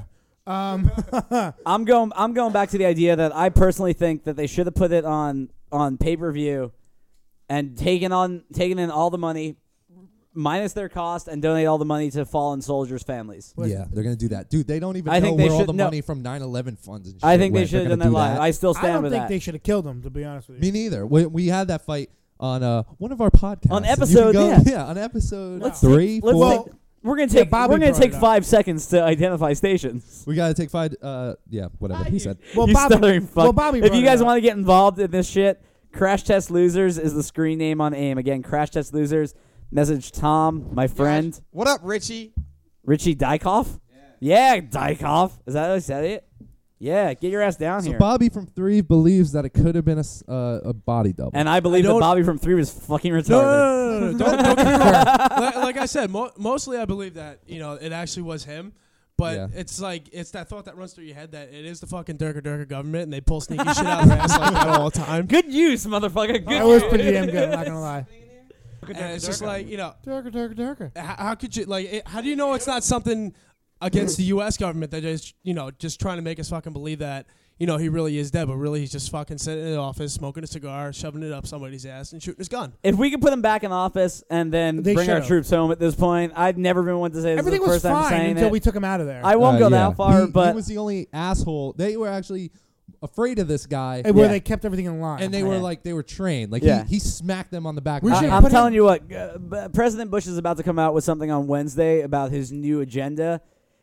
I'm going back to the idea that I personally think that they should have put it on pay-per-view and taken in all the money minus their cost and donate all the money to fallen soldiers' families. Yeah, they're gonna do that, dude. They don't even I know think they where all should- the no. money from 9/11 funds and shit I think they went. should have They're done that gonna do live. I still I stand don't with think that. they should have killed him. To be honest with you. Me neither. We had that fight on one of our podcasts. On You can episode, go- yeah. on episode Let's 3, let's 4. take- we're gonna Yeah, take Bobby we're gonna brought take it up. 5 seconds to identify stations. We gotta take 5. Yeah, whatever he said. Well, You Bobby, stuttering fuck. well, Bobby if you brought it guys up. want to get involved in this shit, Crash Test Losers is the screen name on AIM. Again, Crash Test Losers. Message Tom, my friend. What up, Richie? Richie Dykoff? Yeah, Dykoff. Is that how I said it? Yeah, get your ass down So here. Bobby from 3 believes that it could have been a body double. And I believe that don't- Bobby from 3 was fucking retarded. No. Don't get me wrong. Like I said, mostly I believe that it actually was him. But Yeah. it's that thought that runs through your head that it is the fucking Durka government and they pull sneaky shit out of their ass like that all the time. Good use, motherfucker. Good That was use. pretty damn good. I'm not gonna lie. And it's just like Durka. how could you how do you know it's not something against the U.S. government that is just trying to make us fucking believe that he really is dead, but really he's just fucking sitting in the office smoking a cigar, shoving it up somebody's ass, and shooting his gun. If we could put him back in office and then They bring our should've. troops home at this point, I'd never been one to say this Everything is the was first time fine saying until it. we took him out of there. I won't go yeah. that far, he but was the only asshole. They were actually afraid of this guy, Where Yeah. they kept everything in line. and they were Yeah. like they were trained. Like Yeah. he smacked them on the back. We of the should head. I'm put telling him- you what, President Bush is about to come out with something on Wednesday about his new agenda.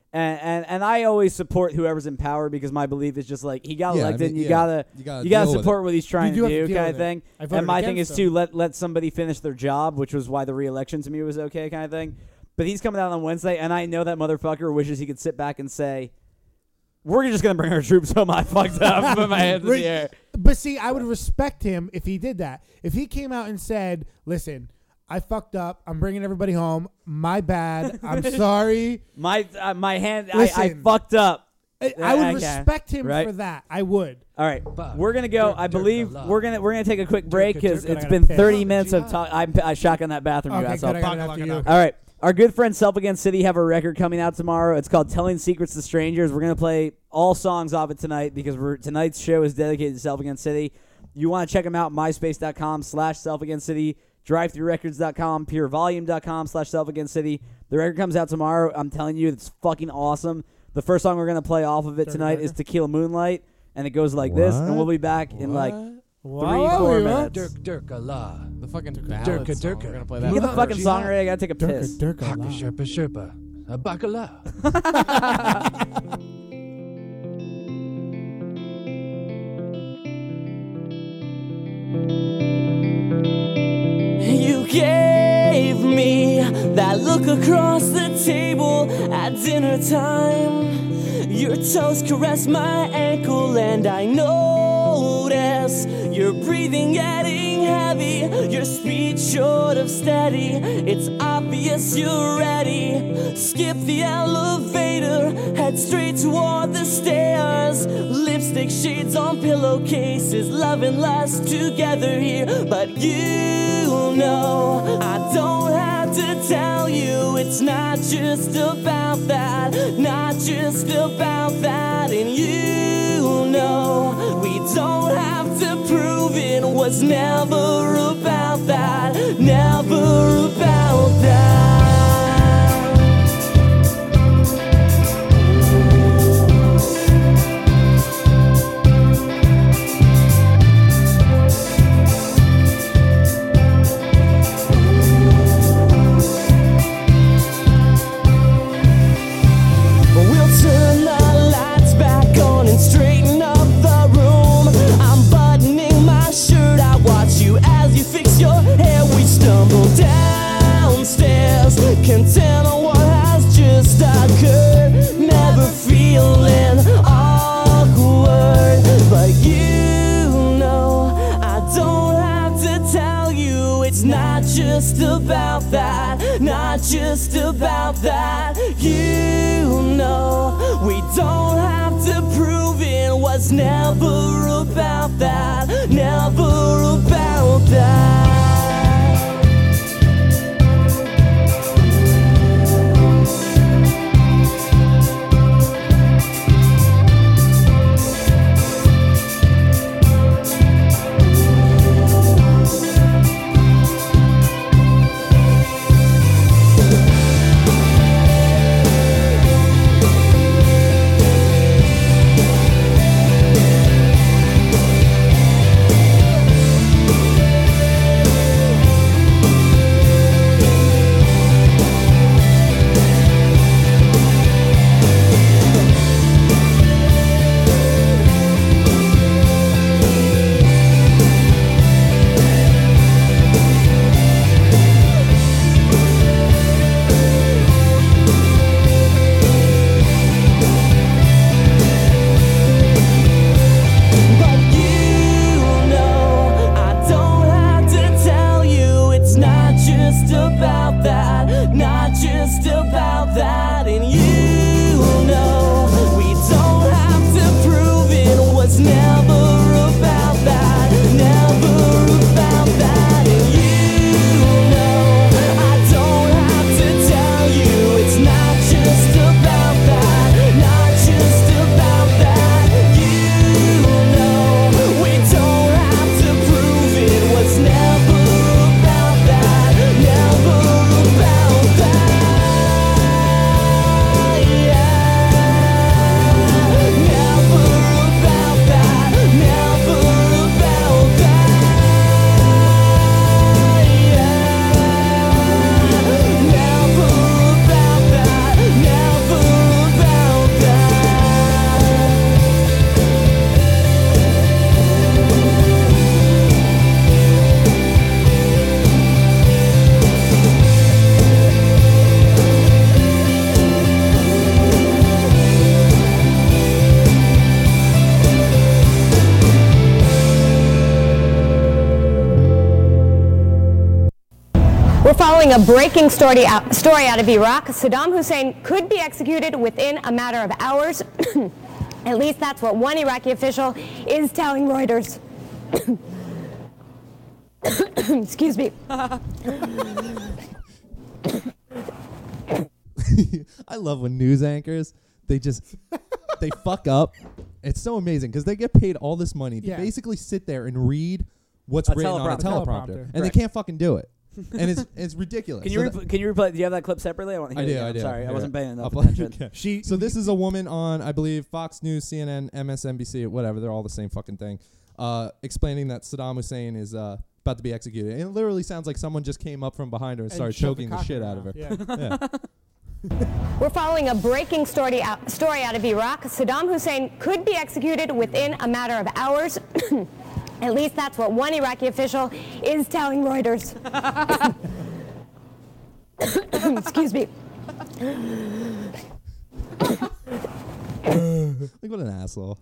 And I always support whoever's in power because my belief is just like he got Yeah, I elected. mean, you yeah. gotta You gotta you gotta deal with support what he's trying You do to have to do, deal kind of with it. thing. I voted And my thing against is him. to let somebody finish their job, which was why the re-election to me was okay, kind of thing. But he's coming out on Wednesday, and I know that motherfucker wishes he could sit back and say, we're just gonna bring our troops home. I fucked up. Put my hands in the air. But see, I would respect him if he did that. If he came out and said, "Listen, I fucked up. I'm bringing everybody home. My bad. I'm sorry. My hand. I Listen, fucked up." I would respect him right? for that. I would. All right, we're gonna go. I believe we're gonna take a quick break because it's I been gotta 30 piss. minutes of talk. I shotgun that bathroom. Okay, you guys. good, I got it after you. All right, our good friends Self Against City have a record coming out tomorrow. It's called Telling Secrets to Strangers. We're gonna play all songs off it tonight because tonight's show is dedicated to Self Against City. You want to check them out? MySpace.com/SelfAgainstCity, DriveThruRecords.com, PureVolume.com/SelfAgainstCity. The record comes out tomorrow. I'm telling you, it's fucking awesome. The first song we're going to play off of it tonight is Tequila Moonlight, and it goes like this, and we'll be back in like 3-4 minutes. Dirk Allah. The fucking Dirka ballad song. Dirka. We're gonna play Can that. you get the fucking song ready? I got to take a piss. Haka Sherpa Sherpa. A Bacala. You gave me that look across the table at dinner time. Your toes caressed my ankle and I notice your breathing getting heavy, your speed short of steady. It's obvious you're ready. Skip the elevator, head straight toward the stairs. Lipstick shades on pillowcases, love and lust together here. But you know I don't have to tell you, it's not just about that, not just about that. And you know we don't have to prove it was never about that, never about that. Straighten up the room. I'm buttoning my shirt. I watch you as you fix your hair. We stumble downstairs, content on what has just occurred. Never feeling awkward, but you know I don't have to tell you. It's not just about that, not just about that. You know we don't have to prove it was never about that, never about that. We're following a breaking story out of Iraq. Saddam Hussein could be executed within a matter of hours. At least that's what one Iraqi official is telling Reuters. Excuse me. I love when news anchors, they fuck up. It's so amazing because they get paid all this money to basically sit there and read what's written on a teleprompter. And they can't fucking do it. And it's ridiculous. Can you replay? Do you have that clip separately? I want to hear it again. I do. Sorry, I wasn't paying enough I'll attention. Okay. So this is a woman on, I believe, Fox News, CNN, MSNBC, whatever. They're all the same fucking thing. Explaining that Saddam Hussein is about to be executed. And it literally sounds like someone just came up from behind her and started choking the shit out of her. Yeah. We're following a breaking story out of Iraq. Saddam Hussein could be executed within a matter of hours. At least that's what one Iraqi official is telling Reuters. Excuse me. Like, what an asshole.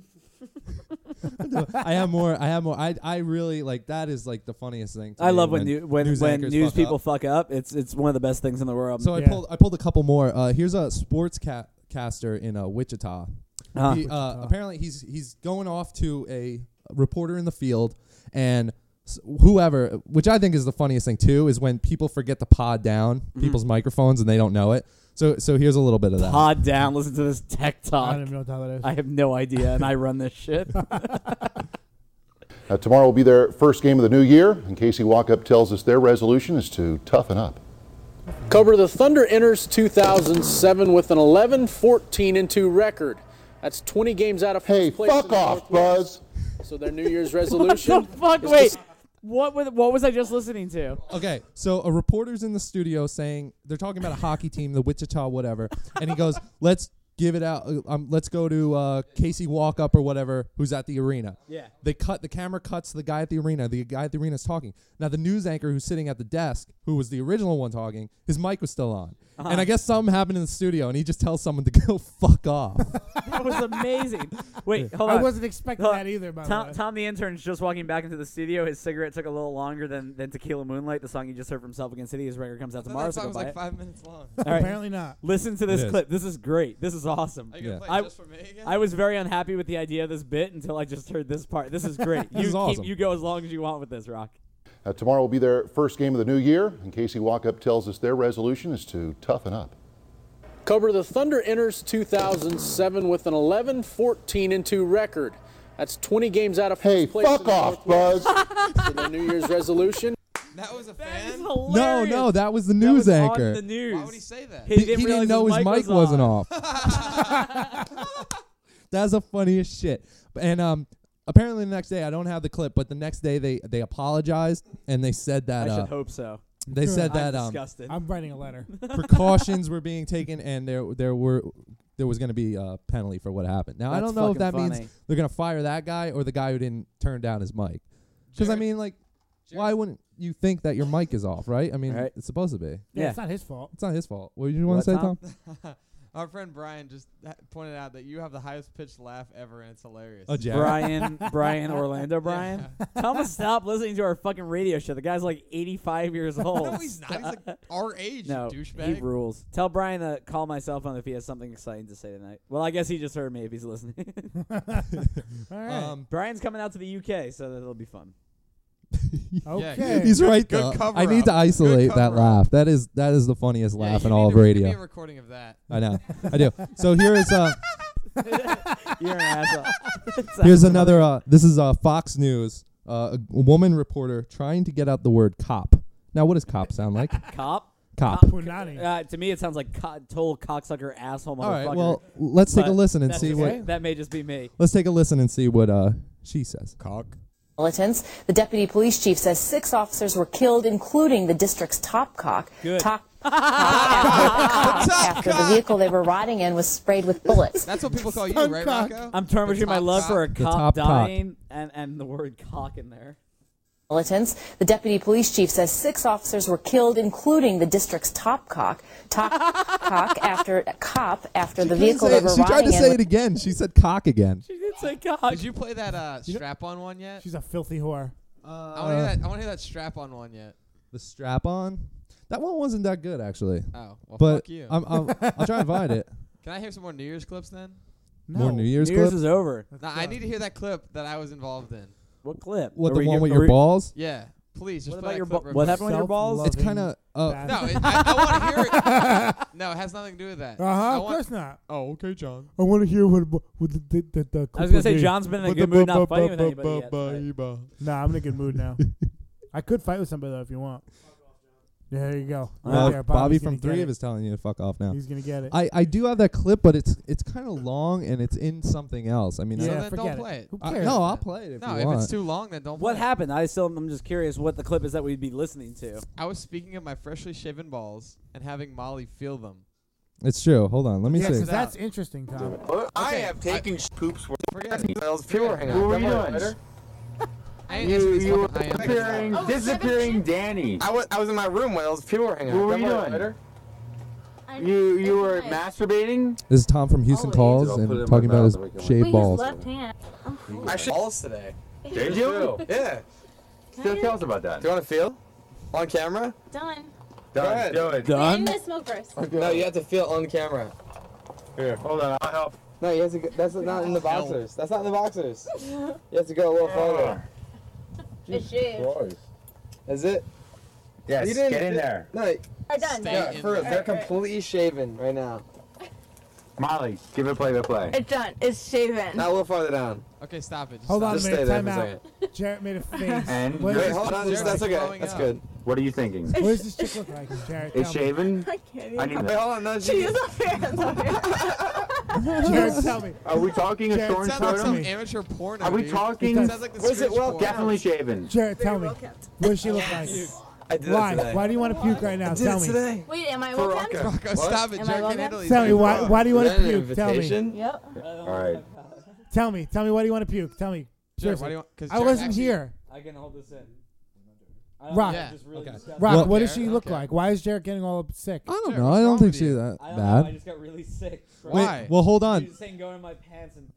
I have more. I really like that is like the funniest thing. To I me love when news people fuck up. It's one of the best things in the world. So I pulled a couple more. Here's a sports caster in Wichita. Apparently he's going off to a reporter in the field, and whoever, which I think is the funniest thing too, is when people forget to pod down people's microphones and they don't know it. So here's a little bit of that. Pod down. Listen to this tech talk. I don't even know what that is. I have no idea, and I run this shit. Tomorrow will be their first game of the new year, and Casey Walkup tells us their resolution is to toughen up. Cobra, the Thunder enters 2007 with an 11-14-2 record. That's 20 games out of first place. Hey, fuck off, Buzz. So their New Year's resolution. What the fuck? Wait. What was I just listening to? Okay, so a reporter's in the studio saying they're talking about a hockey team, the Wichita whatever, and he goes, "Let's give it out. Let's go to Casey Walkup or whatever, who's at the arena." Yeah. The camera cuts to the guy at the arena. The guy at the arena is talking. Now the news anchor who's sitting at the desk, who was the original one talking, his mic was still on. And I guess something happened in the studio, and he just tells someone to go fuck off. That was amazing. Wait, hold on. I wasn't expecting that either, by the way. Tom the intern's just walking back into the studio. His cigarette took a little longer than Tequila Moonlight, the song you just heard from Self Against City. His record comes out tomorrow. That song was like 5 minutes long. All right. Apparently not. Listen to this clip. This is great. This is awesome. Are you gonna play it just for me again? I was very unhappy with the idea of this bit until I just heard this part. This is great. This is awesome. You go as long as you want with this, Rock. Tomorrow will be their first game of the new year, and Casey Walkup tells us their resolution is to toughen up. Cobra, the Thunder enters 2007 with an 11-14-2 record. That's 20 games out of first place. Hey, fuck off, Buzz. So their New Year's resolution. That was a fan? No, that was the news anchor. On the news. Why would he say that? He didn't know his mic wasn't off. That's the funniest shit. And apparently the next day, I don't have the clip, but the next day they apologized and they said that I should hope so. They said that disgusted. I'm writing a letter. Precautions were being taken, and there was going to be a penalty for what happened. Now I don't know if that means they're going to fire that guy or the guy who didn't turn down his mic. Because I mean, like, why wouldn't you think that your mic is off, right? I mean, it's supposed to be. Yeah, it's not his fault. It's not his fault. What did you want to say, Tom? Our friend Brian just pointed out that you have the highest pitched laugh ever, and it's hilarious. Oh, Brian Orlando Brian. Tell him to stop listening to our fucking radio show. The guy's like 85 years old. No, he's not. He's like our age, no, you douchebag. He rules. Tell Brian to call my cell phone if he has something exciting to say tonight. Well, I guess he just heard me if he's listening. All right. Brian's coming out to the UK, so that'll be fun. Okay. He's right good though. I need to isolate that laugh. That is the funniest laugh in all of radio. Give me a recording of that. I know. I do. So here is You're an asshole. Here's another this is Fox News. A woman reporter trying to get out the word cop. Now what does cop sound like? Cop? Cop. To me it sounds like total cocksucker asshole motherfucker. All right, well, let's take a listen and see what that may just be me. Let's take a listen and see what she says. Cock. Militants. The deputy police chief says 6 officers were killed, including the district's top cock. Good. After the vehicle they were riding in was sprayed with bullets. That's what people call you, right, Rocco? I'm torn between my love for a cop top dying and the word cock in there. Militants. The deputy police chief says 6 officers were killed, including the district's top cock after the vehicle they were She tried riding to in. say it again. She said cock again. She did say cock. Did you play that strap-on one yet? She's a filthy whore. I want to hear that strap-on one yet. The strap-on? That one wasn't that good actually. Oh, well, but fuck you. I'll try and find it. Can I hear some more New Year's clips then? More New Year's New Year's clips? is over. Nah, I need to hear that clip that I was involved in. What clip? What, Are the we one go- with are your we- balls? Yeah, please. Just What play about your that clip ba- real what quick. happened with your balls? It's kind of. No, I want to hear it. No, it has nothing to do with that. Of course not. Oh, okay, John. I want to hear what the I was gonna say John's been in a good mood, not fighting with anybody yet tonight. Nah, I'm in a good mood now. I could fight with somebody though if you want. Yeah, there you go. Well, Right there, Bobby Bobby's from gonna get 3 it. of is telling you to fuck off now. He's gonna get it. I do have that clip, but it's kind of long and it's in something else. I mean, So I, then don't play it. Who I- cares? no, I'll play it if No, you if want. it's too long, then don't. What play. happened? I'm just curious what the clip is that we'd be listening to. I was speaking of my freshly shaven balls and having Molly feel them. It's true. Hold on, let me Yeah, see. 'cause that's interesting, Tom. I have taken poops. Forget it. People were hanging out. Who were you doing? You were disappearing Danny. I was in my room when those people were hanging out. What were you doing? You were masturbating? This is Tom from Houston Calls and talking about his shaved balls. I shaved balls today. Did you? Yeah. Tell us about that. Do you want to feel? On camera? Done. Done. Do it. I'm gonna smoke first. No, you have to feel on camera. Here, hold on. I'll help. No, you have to. That's not in the boxers. That's not in the boxers. You have to go a little farther. It's shaved. Is it? Yes, You didn't- get in there. No, We're done. yeah, for real, they're completely shaven right now. Molly, give it play-by-play. It's done. It's shaven. Now a little farther down. Okay, stop it. Just Hold stop. on a Just minute. stay there Time for a out. second. Jarrett made a face. And What Wait, is hold on. this That's chick okay. blowing That's up. good. What are you thinking? What does this chick look like, Jarrett? It's Tell me. shaven? I can't I even. need Wait, hold on. No, She is up here. It's up here. Jarrett, tell me. Are we talking a Jared, short It sounds like Tell some me. amateur porno. Are we dude. talking? It sounds like the Was it Screech well porno. Definitely shaven. Jarrett, tell me. well kept. What does she look like? I did Why? it today. Why do you want to puke right now? I did Tell it me. today. Wait, am I For welcome? Rocco. Rocco, stop it. Am I Jerk can welcome? handle these Tell me things. why do you want Is to that an puke? Tell me. invitation? Yep. All right. Tell me. Tell me why do you want to puke? Tell me. Jared, Seriously. why do you want? 'Cause I Jared wasn't actually- here. I can hold this in. Rock. Yeah. Okay. Rock, Well- what does she Okay, look okay. like? Why is Jarrett getting all sick? I don't Jared, know. what's I wrong don't think with she's you? that I don't know. I bad. just got really sick. from- Why? Wait, well, hold on. This thing going in my pants and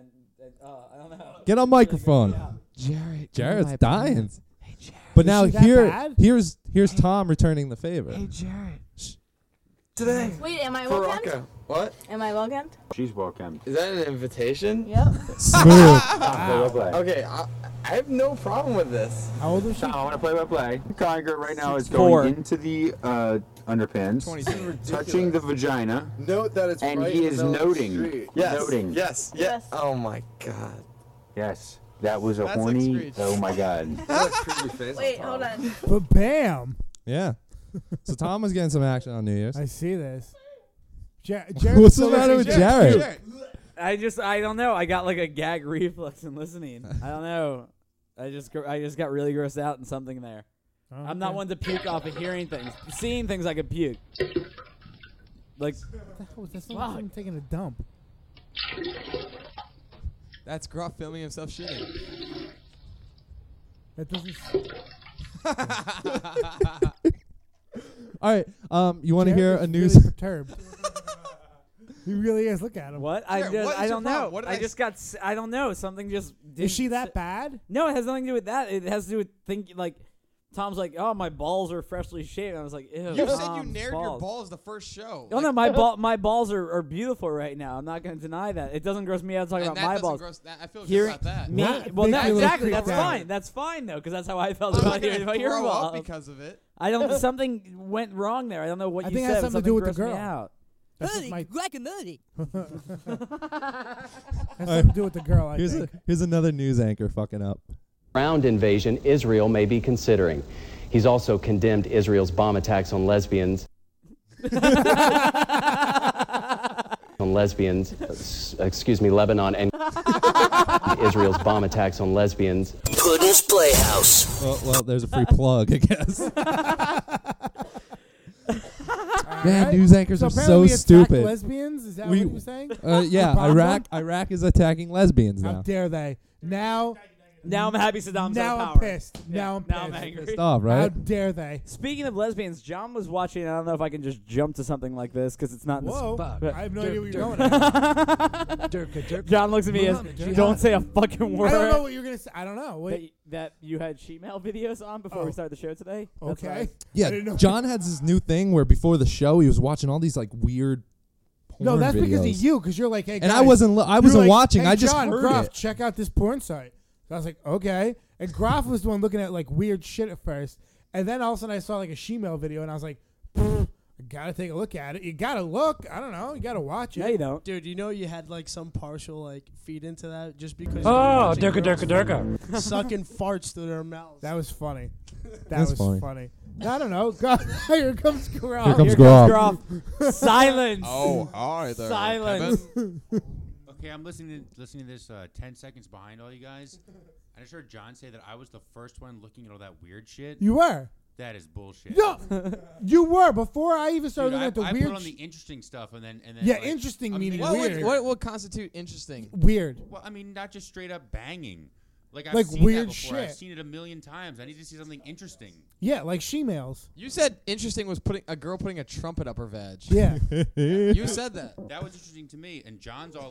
I don't know. Get on microphone. Jared. Jared's dying. But Is now she that bad? here's Tom returning the favor. Hey, Jared. Today. Wait, am I For welcomed? Rocco. What? Am I welcomed? She's welcome. Is that an invitation? Yep. Smooth. Play-by-play. Okay, I have no problem with this. How old is she? So I want to play-by-play. Conger right now is 4. going into the underpants, 22. touching the vagina, Note that it's and right he in is the middle of the noting. street. Yes. Noting. Yes. Yes. Oh my god. Yes. That was a That's like horny. Screech. Oh my god. Wait, hold on. But bam! Yeah. So Tom was getting some action on New Year's. I see this. Jared, What's the matter with Jared? I don't know. I got like a gag reflex in listening. I don't know. I just got really grossed out in something there. Oh, I'm not okay. one to puke off of hearing things. Seeing things I could puke. Like What the hell was this? Someone taking a dump. That's Gruff filming himself shitting. That doesn't. All right. You want to Jared hear is a news? Really perturbed. He really is. Look at him. what? Jared, what is I your don't know. problem? What did I I just got. I don't know. Something just. Is she didn't that sit- bad? No, it has nothing to do with that. It has to do with thinking like. Tom's like, oh, my balls are freshly shaved. I was like, ew. You said you Tom's nared your balls the first show. Oh no, my balls are beautiful right now. I'm not going to deny that. It doesn't gross me out talking And about that my doesn't balls. gross- that- I feel good Hearing about that. Me, That well, makes no, me a little exactly. That's creeped out. fine. That's fine though, because that's how I felt I'm about not gonna hearing about your throw up balls. because of it. I don't. Something went wrong there. I don't know what I you think it said. has but something to do with the grossed me girl. out. That's just my. Guacamole. Has something to do with the girl. I think. Here's another news anchor fucking up. Ground invasion Israel may be considering. He's also condemned Israel's bomb attacks on lesbians. Lebanon and Israel's bomb attacks on lesbians. Puddin's Playhouse. Well, there's a free plug, I guess. Man, news anchors are apparently so we attack stupid. lesbians? Is that what you were saying? Yeah, The problem? Iraq is attacking lesbians How now. dare they? Now Now I'm happy Saddam's Now out of I'm power. pissed. Yeah, Now I'm now I'm pissed. angry. Pissed off, right? How dare they? Speaking of lesbians, John was watching. I don't know if I can just jump to something like this because it's not. Whoa. In the I have no idea what you're going at. John looks at me as, "Don't say a fucking word." I don't know what you're gonna say. I don't know. Wait. That you had sheet mail videos on before we started the show today. That's Okay. right. Yeah, John has this new thing where before the show he was watching all these like weird porn No, that's because of videos. you, because you're like, hey, And guys, I wasn't you're wasn't like, watching. Hey, I just John, heard Groff, it. check out this porn site. So I was like, okay. And Groff was the one looking at like weird shit at first, and then all of a sudden I saw like a she-mail video, and I was like, I gotta take a look at it. You gotta look. I don't know. You gotta watch it. No, you don't. Dude, you know you had like some partial like feed into that just because. Oh, you were watching durka, girls durka, durka. sucking farts through their mouths. That was funny. That That's was funny. I don't know. God, here comes Groff. Here comes Groff. Silence. Oh, all right there. Silence. Kevin. Okay, I'm listening to this 10 seconds behind all you guys. I just heard John say that I was the first one looking at all that weird shit. You were. That is bullshit. No, you were before I even started Dude, looking at the I weird. put on the interesting stuff and then yeah, like, interesting I'm meaning thinking- weird. What would constitute interesting? Weird. Well, I mean, not just straight up banging. Like I've Like seen weird that before. shit. I've seen it a million times. I need to see something interesting. Yeah, like she-mails. You said interesting was putting a girl putting a trumpet up her vag. Yeah. You said that. That was interesting to me. And John's all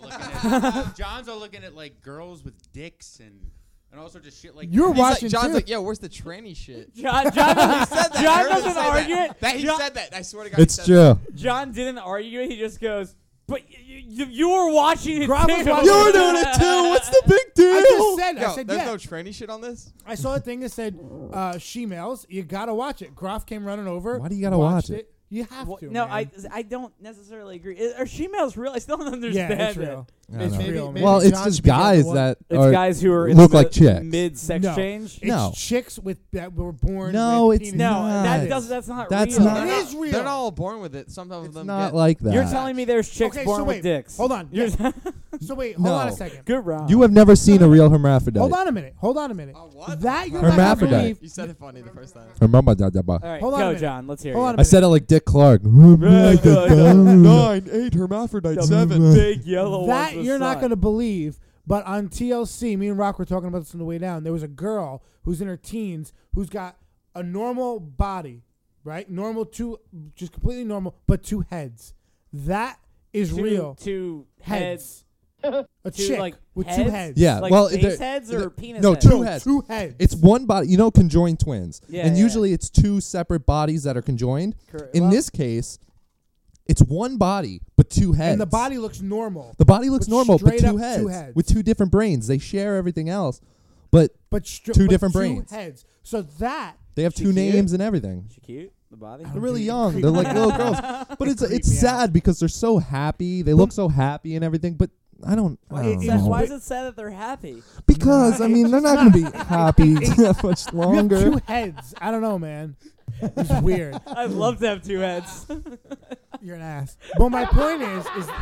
looking at like girls with dicks and all sorts of shit like You're that. watching John's too. like, yo, where's the tranny shit? John He said that. I John heard him doesn't say argue that. it. That he John- said that. I swear to God. It's he said true. John didn't argue it. He just goes, "But you were watching it Groff too." was watching You were doing it too. What's the big deal? I just said. Yo, I said there's yeah. no tranny shit on this? I saw a thing that said she-mails. You gotta watch it. Groff came running over. Why do you gotta watched watch it? You have to. No, man. I don't necessarily agree. Are she-mails real? I still don't understand Yeah, it's it. real. I It's don't know. real. man. Well, it's John just should be the guys one. that It's are guys who are in look the like chicks. mid-sex No. change. It's No. chicks that were born. No, with it's penises. No, not. that's not That's real. not- It is real. They're not all born with it. Some of It's them not get like that. You're telling me there's chicks Okay, born so with wait. dicks. Hold on. You're So wait, hold on a No. second. Good round. You have never seen a real hermaphrodite. Hold on a minute. Hold on a minute. what? That you're not gonna Hermaphrodite. believe. You said it funny the first time. Hermaphrodite. All right, Hold on a go, minute. John. Let's hear Hold it. on a I said it like Dick Clark. Right, good. 9, 8, hermaphrodite, 7. Big yellow ones That with you're not sun. going to believe, but on TLC, me and Rock were talking about this on the way down. There was a girl who's in her teens who's got a normal body, right? Normal, just completely normal, but 2 heads. That is real. Two heads. A Two, chick like, with heads? 2 heads. Yeah, Like well, face they're- heads or they're- penis no, heads? 2 heads. 2 heads. It's one body. You know, conjoined twins. Yeah, and yeah. usually it's 2 separate bodies that are conjoined. Correct. In Well- this case, it's one body but 2 heads. And the body looks normal. The body looks With normal, but straight 2 up heads, 2 heads. with 2 different brains. They share everything else, but two different brains. Heads. So that They have She 2 cute? names and everything. She cute? The body? They're really Dude, young. creep They're me like out. little girls. But it's Creep me sad out. because they're so happy. They look so happy and everything. But I don't know. Why is it sad that they're happy? Because I mean they're not going to be happy that much You have longer. 2 heads. I don't know, man. It's weird. I'd love to have 2 heads. You're an ass. But my point is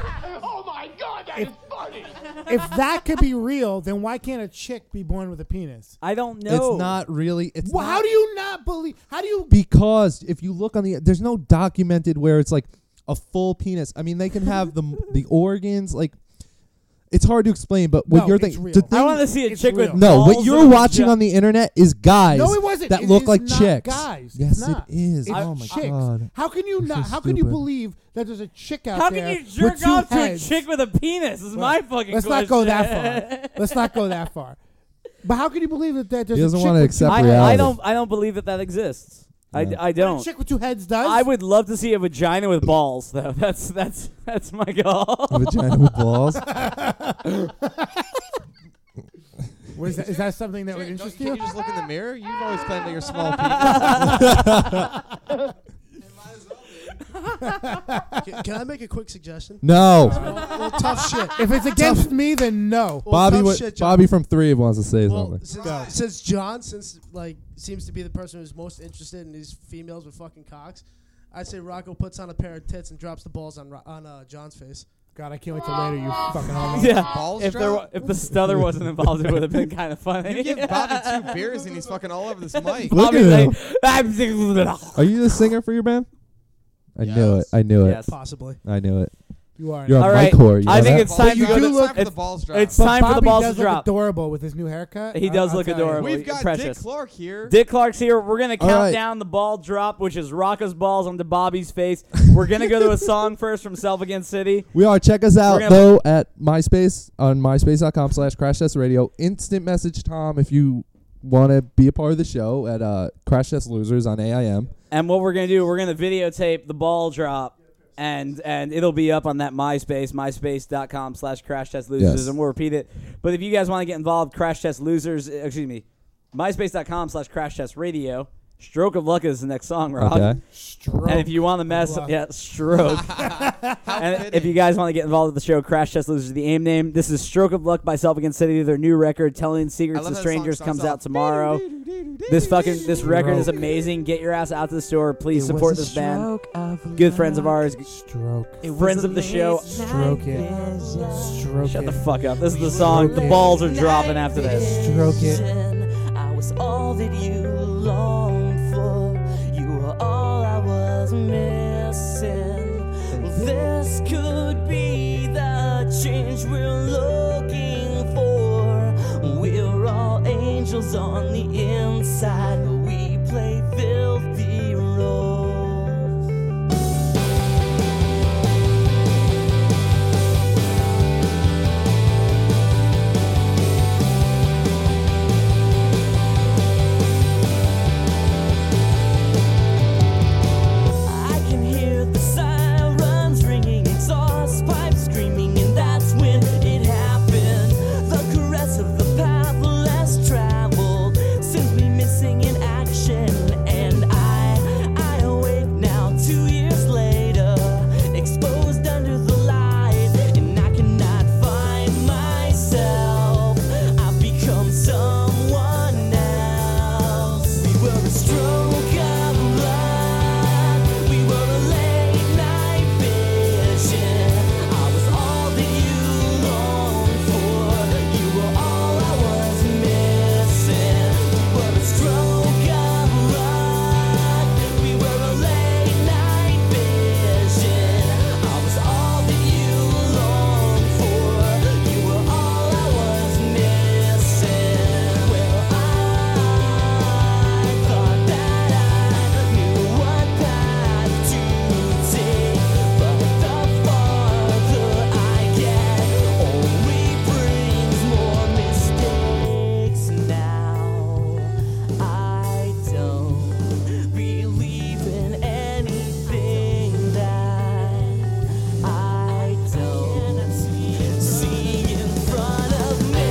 Oh my God, that is funny. if that could be real, then why can't a chick be born with a penis? I don't know. It's not really. It's Well, not, how do you not believe? How do you? because if you look on there's no documented where it's like a full penis. I mean, they can have the organs. Like, it's hard to explain. But what No, you're it's thinking, real. I want to see a It's chick with real. no, balls what you're and a watching on the internet is guys. No, it wasn't. that It look is like not chicks. Guys. Yes, It's not. it is. It's Oh my chicks. god. How can you You're not? so How can you stupid. believe that there's a chick out How there? can you jerk with 2 off to a heads? chick with a penis? Is my fucking Let's question. not go that far. Let's not go that far. But how can you believe that there's He doesn't a chick wanna with accept 2 I reality. don't believe that exists. Yeah. I don't. A chick with 2 heads does. I would love to see a vagina with balls, though. That's my goal. A vagina with balls. Is that something that would interest Can you? you just look in the mirror? You've always claimed that you're small penis. Can I make a quick suggestion? No. Well, tough shit. If it's against me, then no. Well, Bobby, tough shit, John. Bobby from 3 wants to say Well, something. since John, seems to be the person who's most interested in these females with fucking cocks, I'd say Rocco puts on a pair of tits and drops the balls on John's face. God, I can't wait till later. You fucking homo. Yeah. Balls If drop? if the stuther wasn't involved, it would have been kind of funny. You give Bobby 2 beers and he's fucking all over this mic. Look Bobby's at him. like, Are you the singer for your band? I knew it. I knew it. Yes. Possibly. I knew it. You are. You're All on right. mic whore. You I know think that? it's time to go. Time for the balls drop. It's But time for the Bobby balls does to drop. look adorable with his new haircut. He does I'll look tell you. adorable. We've got Precious. Dick Clark here. Dick Clark's here. We're going to All count right. down the ball drop, which is Rocco's balls onto Bobby's face. We're going to go to a song first from Self Against City. We are. Check us out, gonna- though, at MySpace on myspace.com/CrashTestRadio. Instant message Tom if you want to be a part of the show at Crash Test Losers on AIM. And what we're going to do, we're going to videotape the ball drop, and it'll be up on that MySpace, myspace.com/CrashTestLosers, Yes. and we'll repeat it. But if you guys want to get involved, Crash Test Losers, myspace.com/CrashTestRadio. Stroke of Luck is the next song, Rob. Okay. Stroke And if you want to mess, of luck. yeah, Stroke. And if you guys want to get involved with the show, Crash Test Losers is the AIM name. This is Stroke of Luck by Self Against City. Their new record, Telling Secrets love to how the Strangers, song comes starts out off. tomorrow. This record is amazing. Get your ass out to the store. Please support this band. Good friends of ours, Stroke. friends of the show. Stroke it. Stroke Shut it. the fuck up. This is the song. The balls are dropping after this. Stroke it. I was all that you longed for. You were all I was missing. This could be the change we're looking for. We're all angels on the inside, but we play filthy roles. I can hear the sirens ringing, exhaust pipes screaming, and that's when it happened. The caress of the path less traveled sends me missing in action, and I awake now 2 years later, exposed under the light, and I cannot find myself. I've become someone else. We were a stroke of luck. We were a late night vision. I was all that you longed for. You were all I was missing. We were a stroke of luck. We were a late night vision. I was all that you longed for. You were all I was missing. Well, I thought that I knew what path to take, but the farther I get, only brings more mistakes. Now I don't believe in anything that I don't see in front of me.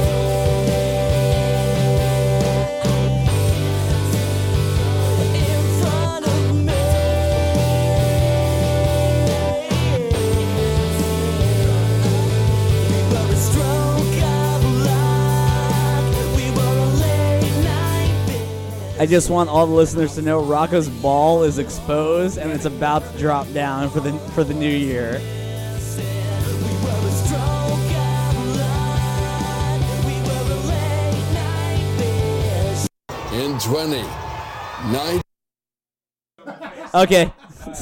In front of me. We were a stroke of luck. We were a late night. I just want all the listeners to know Rocco's ball is exposed and it's about to drop down for the new year. We were a stroke of luck. We were a late night vision. In 20, 9, Okay.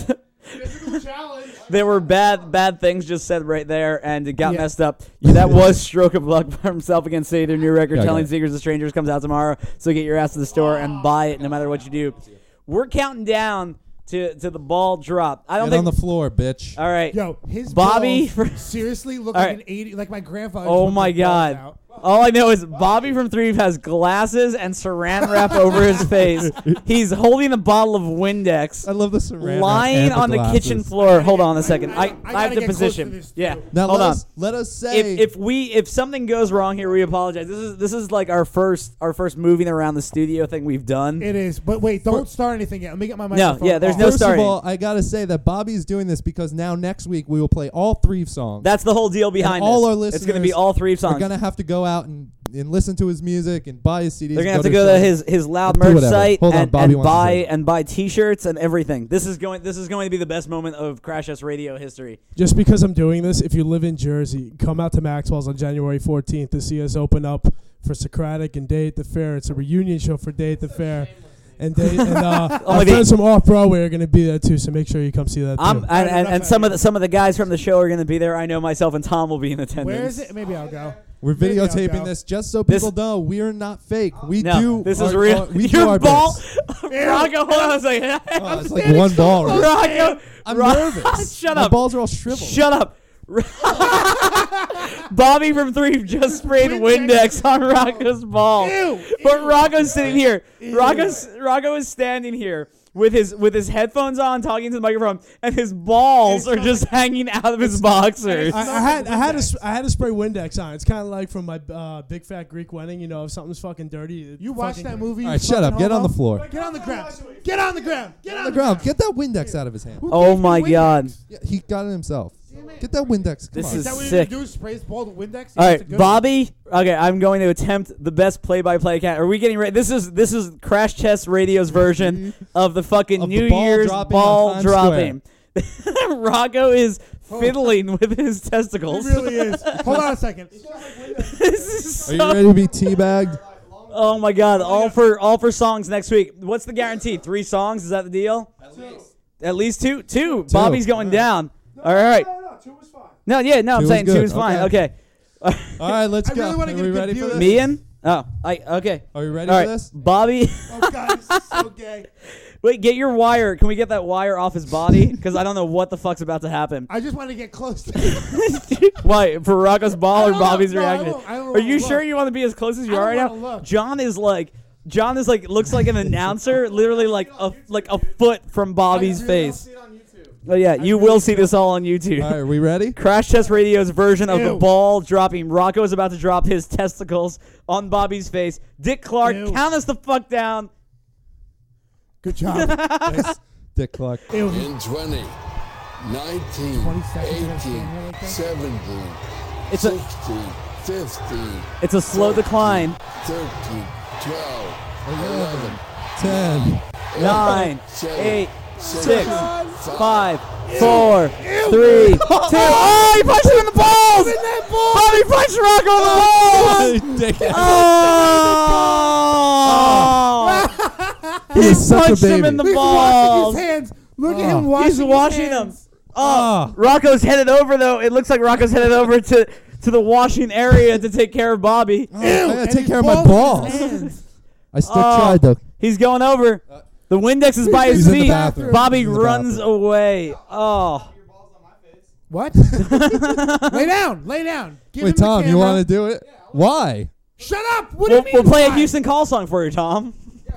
There were bad things just said right there, and it got messed up. Yeah, that was Stroke of Luck from Self Against City. Their new record, Yeah, I Telling got it. Secrets to Strangers, comes out tomorrow. So get your ass to the store and buy it, no matter what you do. We're counting down to the ball drop. I don't Get think on the floor, bitch. All right, Yo, his Bobby. balls seriously look All like right. an 80, like my grandfather. Oh just my put his balls God! out. All I know is Bobby from Three has glasses and saran wrap over his face. He's holding a bottle of Windex. I love the saran wrap lying and the on the glasses. kitchen floor. Hold on a second. I have gotta the get close to position. this, Yeah. too. Now Hold on. let us say If something goes wrong here, we apologize. This is like our first moving around the studio thing we've done. It is, but wait, don't start anything yet. Let me get my No, microphone. yeah, there's off. no First starting. of all, I gotta say that Bobby's doing this because now next week we will play all 3 songs. That's the whole deal behind and all this. our listeners It's going to be all 3 songs. Are gonna have to go out and listen to his music and buy his CDs. They're gonna and have to go to shows. his loud Do merch whatever. site Hold on, Bobby wants to say. and buy T-shirts and everything. This is going to be the best moment of Crash Test Radio history. Just because I'm doing this, if you live in Jersey, come out to Maxwell's on January 14th to see us open up for Socratic and Day at the Fair. It's a reunion show for Day at the Fair. And our friends from Off Broadway are going to be there too, so make sure you come see that. Too. And some of the guys from the show are going to be there. I know myself and Tom will be in attendance. Where is it? Maybe I'll go. We're videotaping this just so people know we're not fake. We do. This is real. We do Your our ball, bits. Rocco. Hold on a second. It's like one ball. Right? Rocco, I'm nervous. Shut My up. balls are all shriveled. Shut up. Bobby from 3 just sprayed Windex on Rocco's ball. But Rocco's sitting here. Rocco is standing here with his headphones on, talking to the microphone, and his balls are just hanging out of his boxers. I had to spray Windex on. It's kind of like from my Big Fat Greek Wedding. You know, if something's fucking dirty. You watched that movie? All right, shut up. Get on the floor. Get on the ground. Get on the ground. Get on the ground. Get that Windex out of his hand. Oh my God. Yeah, he got it himself. Get that Windex. Come This on. is Is that what sick. you do? Spray his ball with Windex? All right, Bobby. Okay, I'm going to attempt the best play-by-play count. Are we getting ready? This is Crash Test Radio's version of the fucking New Year's ball dropping. Rocco is fiddling with his testicles. He really is. Hold on a second. This is Are you ready to be teabagged? Oh my God! All for songs next week. What's the guarantee? 3 songs? Is that the deal? At least two. Two. Bobby's going down. All right. No, 2 was fine. No, I'm saying 2 is fine. Okay. All right, let's I go. really wanna Are get we a good ready view for of this? Me in? Oh, okay. Are you ready All for right, this? Bobby. Oh, God, this is so gay. Wait, get your wire. Can we get that wire off his body? Because I don't know what the fuck's about to happen. I just want to get close to Why? For Rocco's ball or Bobby's No, I reaction? don't Are you look. sure you want to be as close as you I are don't right wanna now? look. John is like looks like an announcer, literally like a foot from Bobby's face. Oh yeah, you will see this all on YouTube. All right, are we ready? Crash Test Radio's version of the Ew. ball dropping. Rocco is about to drop his testicles on Bobby's face. Dick Clark, Ew. count us the fuck down. Good job. Thanks, Dick Clark. Ew. In 20, 19, 20 seconds 18, 17, It's a 16, 15, it's a slow decline. 13, 12, 11, 10. 9, 7, 8, 6, 6, 5, 5, 4, 3, 2. Oh, he punched him in the balls! Bobby punched Rocco in the balls! Oh! He He's such a punched him baby. in the He's balls. washing his hands. Look at him washing He's his washing hands. them. Oh, Rocco's headed over though. It looks like Rocco's headed over to the washing area to take care of Bobby. I gotta And take his care of my balls in his balls. hands. I still tried though. He's going over. The Windex is by his He's in the feet. bathroom. Bobby He's in the runs bathroom. away. Oh. What? Lay down. Lay down. Give him Wait, the Tom, you camera. want to do it? Why? Shut up. What do you mean? We'll play a why? Houston call song for you, Tom.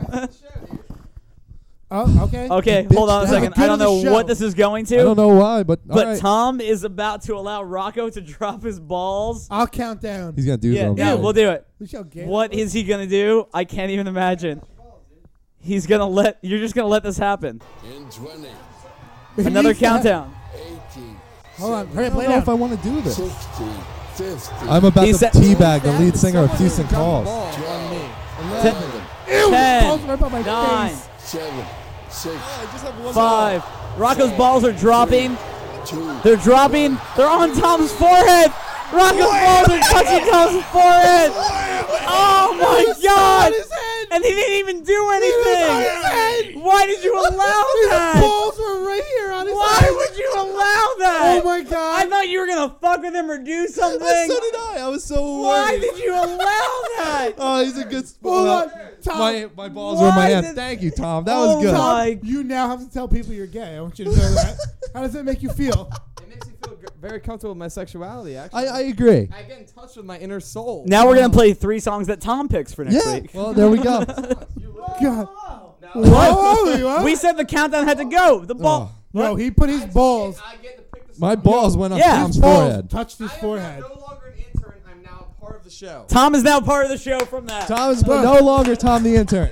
Oh, okay. Okay, Bitch hold on a down. second. Good I don't of the know show. what this is going to. I don't know why, but all But right. Tom is about to allow Rocco to drop his balls. I'll count down. He's gonna do Yeah, something. yeah, we'll do it. Look how gay What that is he gonna do? I can't even imagine. He's gonna let. You're just gonna let this happen. in 20, was. Another He needs to- countdown. 18, Hold on. Hurry I up. don't Lay know if I down. want to do this. 16, 15, I'm about He to said- teabag the lead singer of Houston Calls. 12, 10, 11, Balls right by my 9, face. 7, 6, 5. Rocco's balls are dropping. 2, They're dropping. They're on Tom's forehead. Rocco's balls are touching Tom's forehead. Oh my God! And he didn't even do anything. Why did you allow that? Balls were right here on his Why head. would you allow that? Oh my God. I thought you were gonna fuck with him or do something. So did I. I was so Why worried. did you allow that? Oh, he's a good Hold sport. on. Tom. My balls were in my Why hand. did- Thank you, Tom. That Oh was good. my- You now have to tell people you're gay. I want you to know that. How does that make you feel? It makes me feel very comfortable with my sexuality, actually. I agree. I get in touch with my inner soul. Now we're gonna play 3 songs that Tom picks for next Yeah. week. Well, there we go. God. What? We said the countdown had to go. The ball. No, he put his balls. I get to pick the My balls went on Yeah. Tom's His balls forehead. touched his forehead. no longer an intern. I'm now a part of the show. Tom is now part of the show from that. Tom is no longer Tom the intern.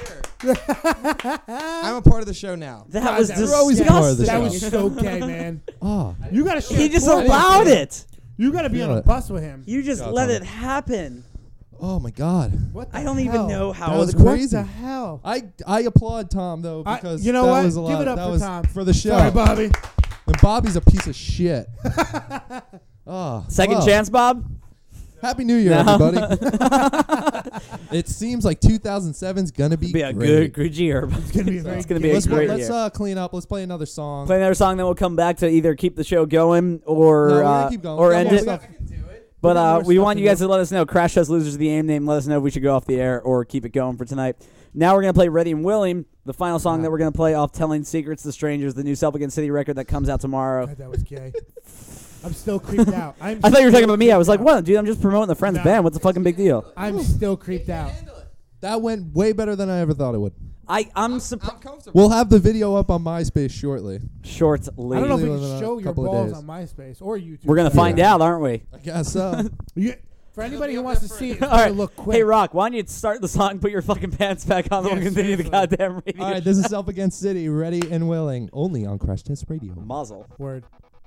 I'm a part of the show now. That was You're always a part of the disgusting. show. That was so gay, man. Oh. You gotta share. He just toilet allowed with him. it. You gotta be on a Yeah. bus with him. You just God, let Tom. it happen. Oh my God. What the I don't even hell? know how That was it crazy. What the hell? I applaud Tom though I- because you know that what? was a lot. Give it up that for was Tom. for the show. Sorry, Bobby. And Bobby's a piece of shit. Oh, Second wow. chance, Bob. Happy New Year, No. everybody. It seems like 2007's gonna be a great. good year. It's gonna be a very It's gonna be a Let's great let's year. clean up. Let's play another song. Play another song, then we'll come back to either keep the show going or No, we're gonna keep going. or We got end more it. stuff. But we want you guys to let us know. Crash Test Losers, the aim name. Let us know if we should go off the air or keep it going for tonight. Now we're going to play Ready and Willing, the final song that we're going to play off Telling Secrets to Strangers, the new Self Against City record that comes out tomorrow. God, that was gay. I'm still creeped out. I thought you were talking about me. I was like, what, dude? I'm just promoting the Friends band. What's the fucking big deal? I'm still creeped out. That went way better than I ever thought it would. I'm surprised. We'll have the video up on MySpace shortly. Shortly. I don't know if we Within can a show your couple of balls days. on MySpace or YouTube. We're going to find out, aren't we? I guess so. For anybody who wants to see it, All right. look quick. Hey, Rock, why don't you start the song, put your fucking pants back on, then we'll continue the goddamn radio. All right, this is Self Against City, Ready and Willing, only on Crash Test Radio. Muzzle. Word.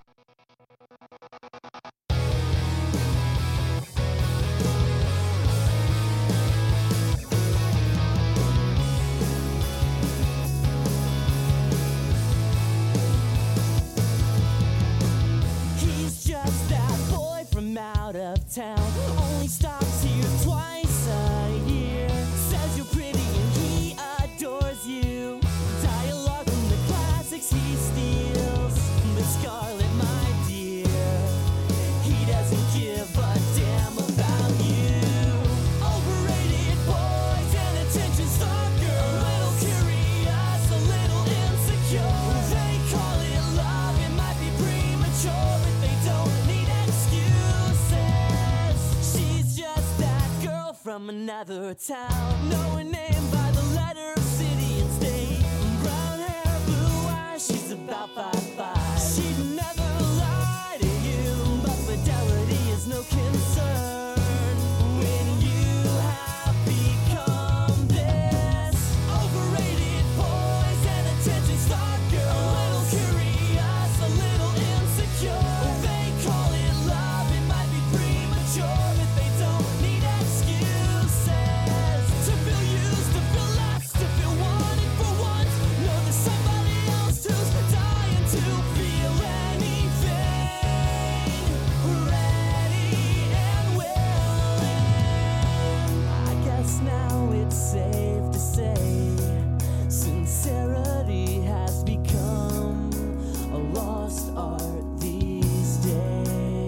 He's just that boy from out of town. Only stops here twice a year. Says you're pretty and he adores you. Dialogue from the classics he steals. But Scarlett, my dear, he doesn't give a damn about you. Overrated boys and attention stalker. A little curious, a little insecure. They call it love, it might be premature, but they don't need excuses. She's just that girl from another town. Know her name by the letter of city and state. Brown hair, blue eyes, she's about 5'5". She'd never lie to you, but fidelity is no concern. When you have become this overrated boys and attention stalker. A little curious, a little insecure. They call it love, it might be premature, but they don't need excuses. To feel used, to feel lost, to feel wanted for once. Know there's somebody else who's dying to feel anything. Ready and willing. I guess now it's safe to say sincerity has become a lost art these days.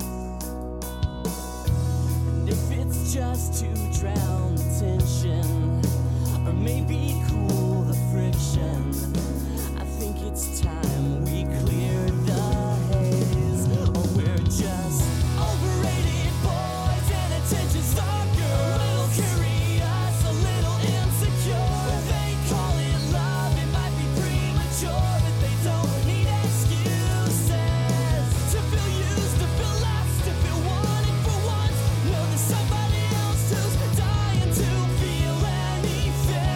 And if it's just to drown the tension, or maybe cool the friction, I think it's time we clear the haze. Or we're just overrated boys and attention stalker. A little curious, a little insecure. They call it love, it might be premature, but they don't need excuses. To feel used, to feel lost, to feel wanted for once. Know there's somebody else who's dying to feel anything.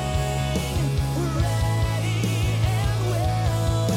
Ready and willing.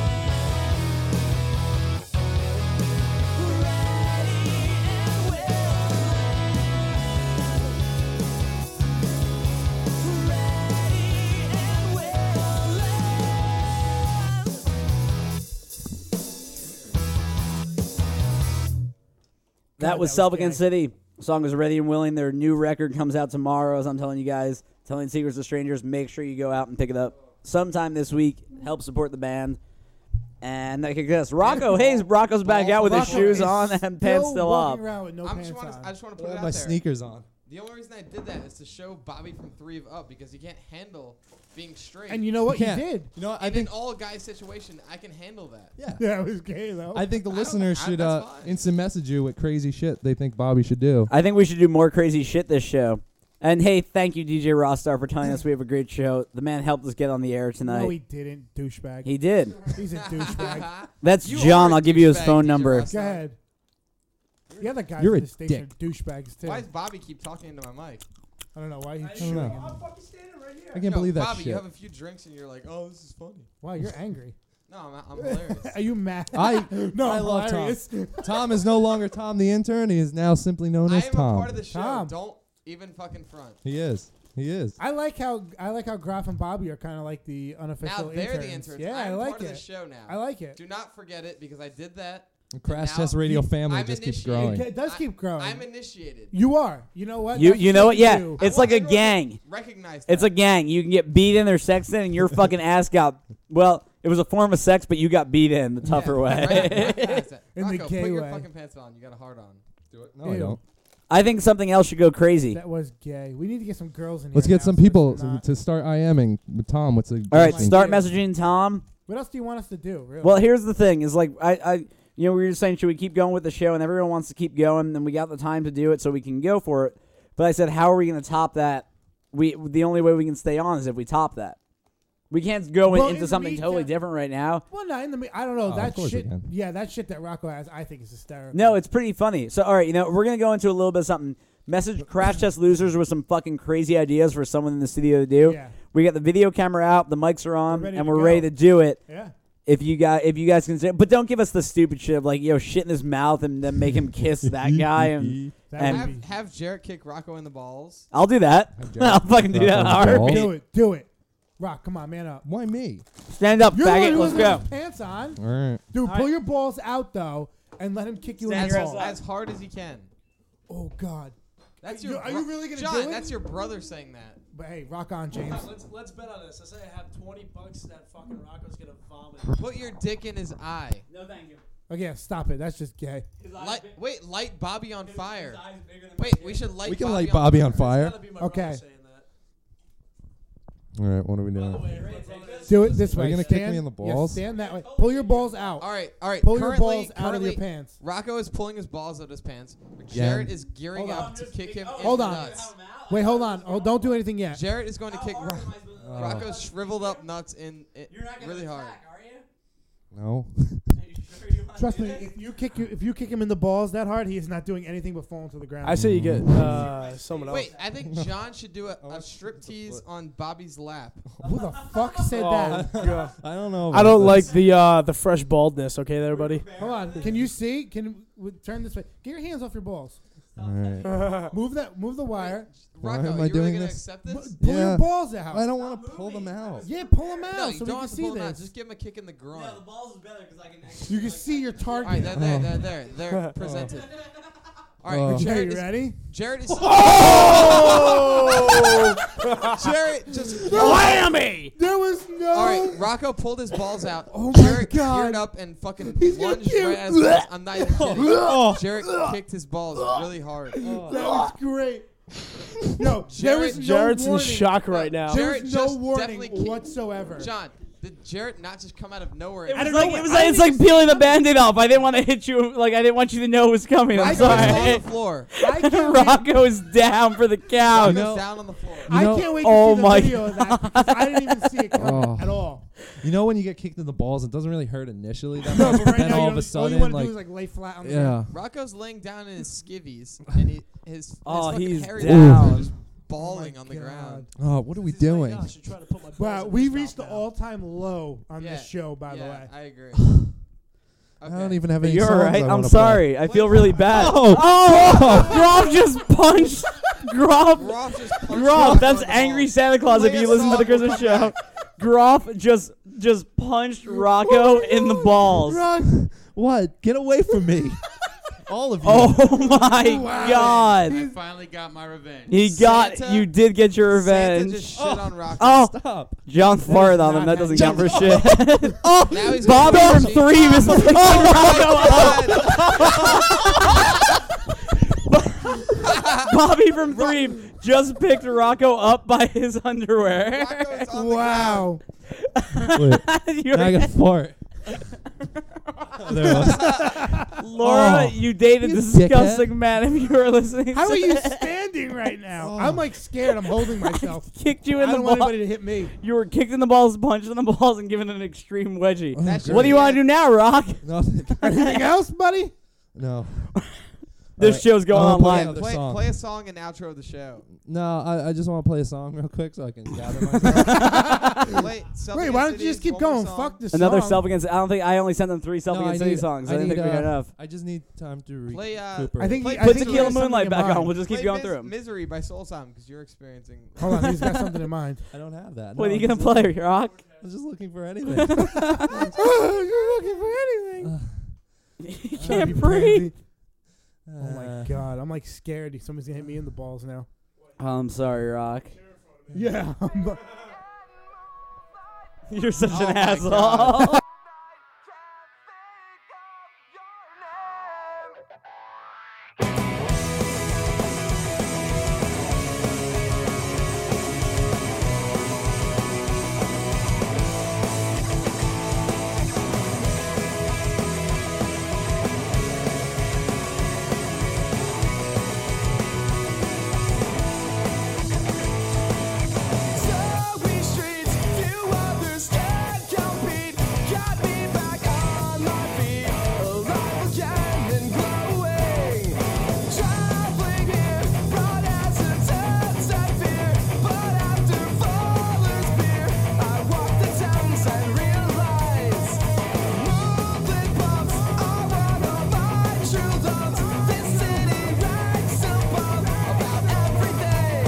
That was Self Against City. The song is Ready and Willing. Their new record comes out tomorrow, as I'm telling you guys. Telling Secrets to Strangers. Make sure you go out and pick it up sometime this week. Help support the band. And I guess Rocco, hey, Rocco's back out with his shoes on and pants still off. I just want to put it out my there. sneakers on. The only reason I did that is to show Bobby from 3 of Up because he can't handle being straight. And you know what? He Yeah. did. You know what? I And think in all guy situation, I can handle that. Yeah. Yeah, it was gay though. I think the listeners should that's fine. instant message you what crazy shit they think Bobby should do. I think we should do more crazy shit this show. And hey, thank you, DJ Rostar, for telling us we have a great show. The man helped us get on the air tonight. No, he didn't, douchebag. He did. He's a douchebag. That's You John. are a I'll give you his douchebag, phone DJ number. Rostar. Go ahead. The other guys You're in a the station dick. are douchebags too. Why does Bobby keep talking into my mic? I don't know why he's don't shooting know. him. I can't believe that Bobby, shit. you have a few drinks and you're like, oh, this is funny. Wow, you're angry. No, I'm hilarious. Are you mad? No, I love hilarious. Tom. Tom is no longer Tom the intern. He is now simply known I as am Tom. a part of the show. Tom. Don't even fucking front. He is. He is. I like how Graf and Bobby are kind of like the unofficial Now they're interns. the interns. Yeah, I'm I like part it. of the show now. I like it. Do not forget it because I did that Crash now Test Radio you- family I'm just keeps initiated. growing. It does keep growing. I'm initiated. You are. You know what? You That's you know what? what Yeah, do. it's I like want a everyone to gang. Recognize It's a gang. You can get beat in or sexed in, and your fucking ass got. Well, it was a form of sex, but you got beat in the tougher way. In the Rocco, gay put your way. fucking pants on. You got a heart on. Do it. No, I don't. I think something else should go crazy. That was gay. We need to get some girls in here. Let's get now some so it's people not- to start IMing with Tom. What's the All right, Like start you. messaging Tom. What else do you want us to do? Really? Well, here's the thing: is like we were just saying, should we keep going with the show? And everyone wants to keep going, and we got the time to do it, so we can go for it. But I said, how are we going to top that? The only way we can stay on is if we top that. We can't go Well, in into the something totally meantime- different right now. Well, no, I don't know. Oh, That of course shit. we can. Yeah, that shit that Rocco has, I think is hysterical. No, it's pretty funny. So, all right, we're going to go into a little bit of something. Message Crash Test Losers with some fucking crazy ideas for someone in the studio to do. Yeah. We got the video camera out, the mics are on, ready and to we're go. ready to do it. Yeah. If you guys can say, but don't give us the stupid shit of like, shit in his mouth and then make him kiss that guy and Have Jarrett kick Rocco in the balls. I'll do that. I'll fucking do that in a heartbeat. Do it. Rock, come on, man up. Why me? Stand up, You're the one faggot. who Let's doesn't go. have his pants on. All right. Dude, All pull right. your balls out though, and let him kick you in the balls. As hard as he can. Oh God. That's Are your. you really gonna John, do it? that's your brother saying that. But hey, rock on, James. Let's bet on this. I say I have $20 that fucking Rocco's gonna vomit. Put your dick in his eye. No, thank you. Okay, stop it. That's just gay. Light Bobby on fire. Wait, we should light. We can light Bobby on fire. Okay. All right, what are we doing? Do it this Are way. you gonna Stand- kick me in the yeah, balls? stand that way. Pull your balls out. All right. Pull Currently, your balls out of your pants. Rocco is pulling his balls out of his pants. Jarrett is gearing Hold up on. to kick him Hold in on. the nuts. Wait, hold on. Oh, don't do anything yet. Jarrett is going to kick Rocco's shriveled up nuts in really hard. No. Trust me, if you kick him in the balls that hard, he is not doing anything but falling to the ground. I say you get someone else. Wait, I think John should do a strip tease on Bobby's lap. Who the fuck said that? God. I don't know. I don't like the fresh baldness. Okay, there, buddy. Hold on. Can you see? Turn this way? Get your hands off your balls. All right. Move the wire. Why Rocco, am I you really doing gonna this? accept this? Pull your balls out. I don't want to pull them out. Yeah, pull them out No, you so we don't can have to see pull them out. this. Just give him a kick in the groin. the balls is better because I can. You can see your All target. right, they're presented. All right, Oh. Jarrett you is ready? Jarrett is. Oh! Jarrett just Whammy! There was no. All right, Rocco pulled his balls out. Oh my Jarrett God. geared up and fucking He's gonna lunged puke. right at his balls. I'm not even kidding. Oh. Jarrett kicked his balls really hard. That was great. No, there was no Jarrett's in warning. shock right now. There Jarrett was no just warning definitely kicked- whatsoever. John, did Jarrett not just come out of nowhere? It and- was like it's like peeling the Band-Aid off. I didn't want to hit you. Like I didn't want you to know it was coming. I'm Rocco was on sorry. the floor. I can't wait. Rocco is down for the couch. Rocco's down on the floor. I can't wait to Oh see the my video of that because I didn't even see it coming Oh. at all. You know when you get kicked in the balls, it doesn't really hurt initially. That No, much, but right then now all you of a don't- all you sudden, want to like, do is like lay flat on the yeah. ground. Rocco's laying down in his skivvies, and his Oh, fucking he's hairy down. balls are just bawling on the God. ground. Oh, what are we doing? Wow, we reached the all-time low on this show, by the yeah, way. I agree. I don't even have any You're songs right. I I'm wanna sorry. play. I feel really bad. Oh! Groff just punched. Groff. Groff just punched Groff. Rocco That's in the Angry balls. Santa Claus. If Play you a listen to the song, Christmas we'll come show, Groff just punched Rocco in the balls. What? Get away from me. All of you. Oh my God. I finally got my revenge. You did get your revenge. Santa just shit on Rocco. Oh, Stop. John farted on him. That doesn't count for shit. Now he's Bobby gonna from go 3 is picking Bobby from 3 just picked Rocco up by his underwear. Rocco's on the Wow. Wait, now I got fart. There it was. Laura, Oh. you dated You disgusting man if you were listening. How to are you this. standing right now? I'm like scared. I'm holding myself. Kicked you I in the don't want balls. anybody to hit me. You were kicked in the balls, punched in the balls, and given an extreme wedgie. That's What do you want to do now, Rock? Nothing. Anything else, buddy? No. This Alright. show's going I'll play online. another song. Play a song and outro of the show. No, I just want to play a song real quick so I can gather myself. Wait, Wait, why don't you just keep going? Fuck this Another song. Self Against. I don't think I only sent them 3 Self No, Against City songs. I didn't think we had enough. I just need time to Play, recuperate. I think Play I Put think Tequila he has Moonlight something back in on. mind. We'll just keep Play going through them. Misery by Soul Sound because you're experiencing. Hold on, he's got something in mind. I don't have that. What No, are you I'm gonna just play, Rock? I was just looking for anything. You're looking for anything. You can't breathe. Oh my god, I'm like scared. Somebody's gonna hit me in the balls now. I'm sorry, Rock. Yeah. You're such Oh an my asshole. God. Subway streets, few others can compete. Got me back on my feet, alive again and glowing. Traveling here, brought hesitance and fear, but after Fuller's beer, I walk the towns and realize movement bumps are one of my true loves. This city ranks above about everything.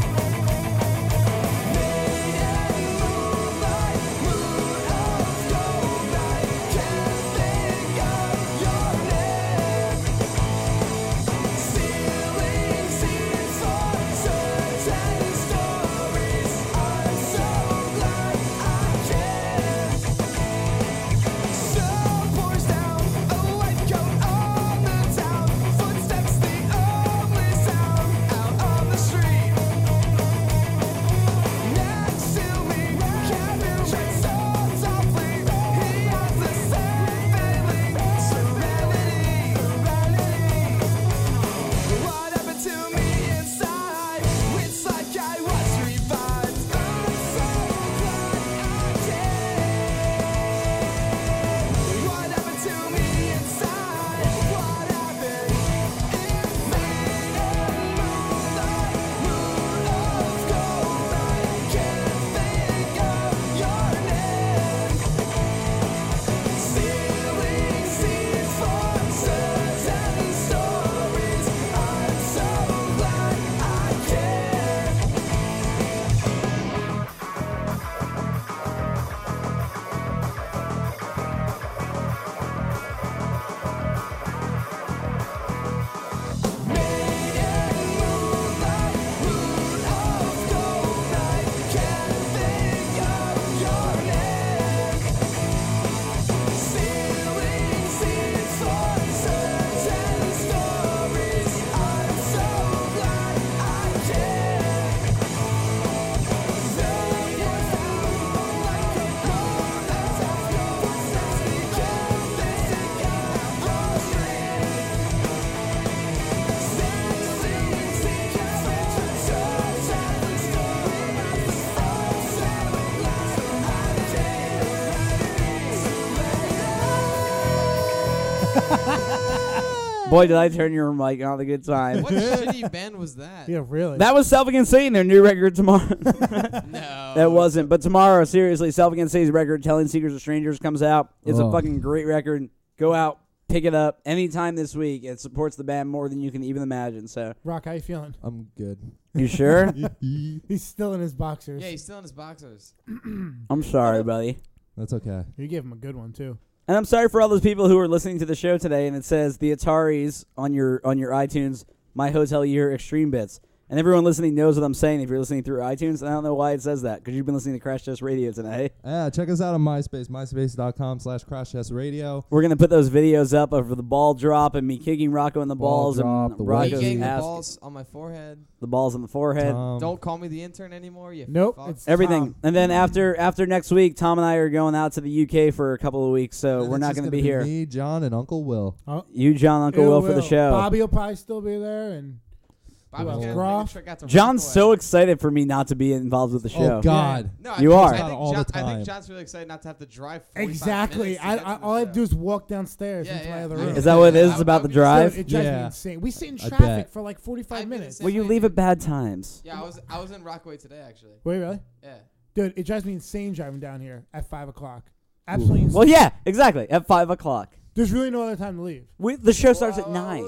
What happened to me inside? It's like I was revived. I'm so glad I did. What happened to me inside? What happened? Moon of gold, I can't think of your name. Stealing seeds for certain stories. I'm so glad I can. Boy, did I turn your mic on a good time. What shitty band was that? Yeah, really. That was Self Against Satan, their new record tomorrow. No. That wasn't. But tomorrow, seriously, Self Against Satan's record, Telling Secrets of Strangers, comes out. It's a Oh. fucking great record. Go out, pick it up anytime this week. It supports the band more than you can even imagine. So, Rock, how you feeling? I'm good. you sure? He's still in his boxers. Yeah, he's still in his boxers. I'm sorry, buddy. That's okay. You gave him a good one too. And I'm sorry for all those people who are listening to the show today, and it says the Ataris on your iTunes, My Hotel Year Extreme Bits. And everyone listening knows what I'm saying if you're listening through iTunes. And I don't know why it says that, because you've been listening to Crash Test Radio today. Yeah, check us out on MySpace, myspace.com/CrashTestRadio. We're going to put those videos up of the ball drop and me kicking Rocco in the balls drop, and the Rocco's Getting the ass. balls on my forehead. The balls on the forehead. Don't call me the intern anymore. You Nope, fuck. it's Everything. Tom. And then after next week, Tom and I are going out to the UK for a couple of weeks, so And we're it's not just going to gonna be here. Me, John, and Uncle Will. You, John, Uncle It Will for the show. Bobby will probably still be there, and Bobby's Who else? gonna Groff? take a trick out to John's Rockaway. so excited for me not to be involved with the show. Oh God! No, You are. I think, all the I time. think John's really excited not to have to drive 45 exactly. minutes to get to the All I have to show. do is walk downstairs Yeah, into my yeah. other Yeah. room. Is that what it is? I It's would- about I the would be drive? It drives me Yeah. insane. We sit in I traffic bet. for like 45 I'd be the minutes. same Well, you way, leave dude. at bad times. Yeah, I was in Rockaway today actually. Wait, really? Yeah. Dude, it drives me insane driving down here at 5 o'clock. Absolutely insane. Well, yeah, exactly. At 5 o'clock. There's really no other time to leave. The show starts at 9.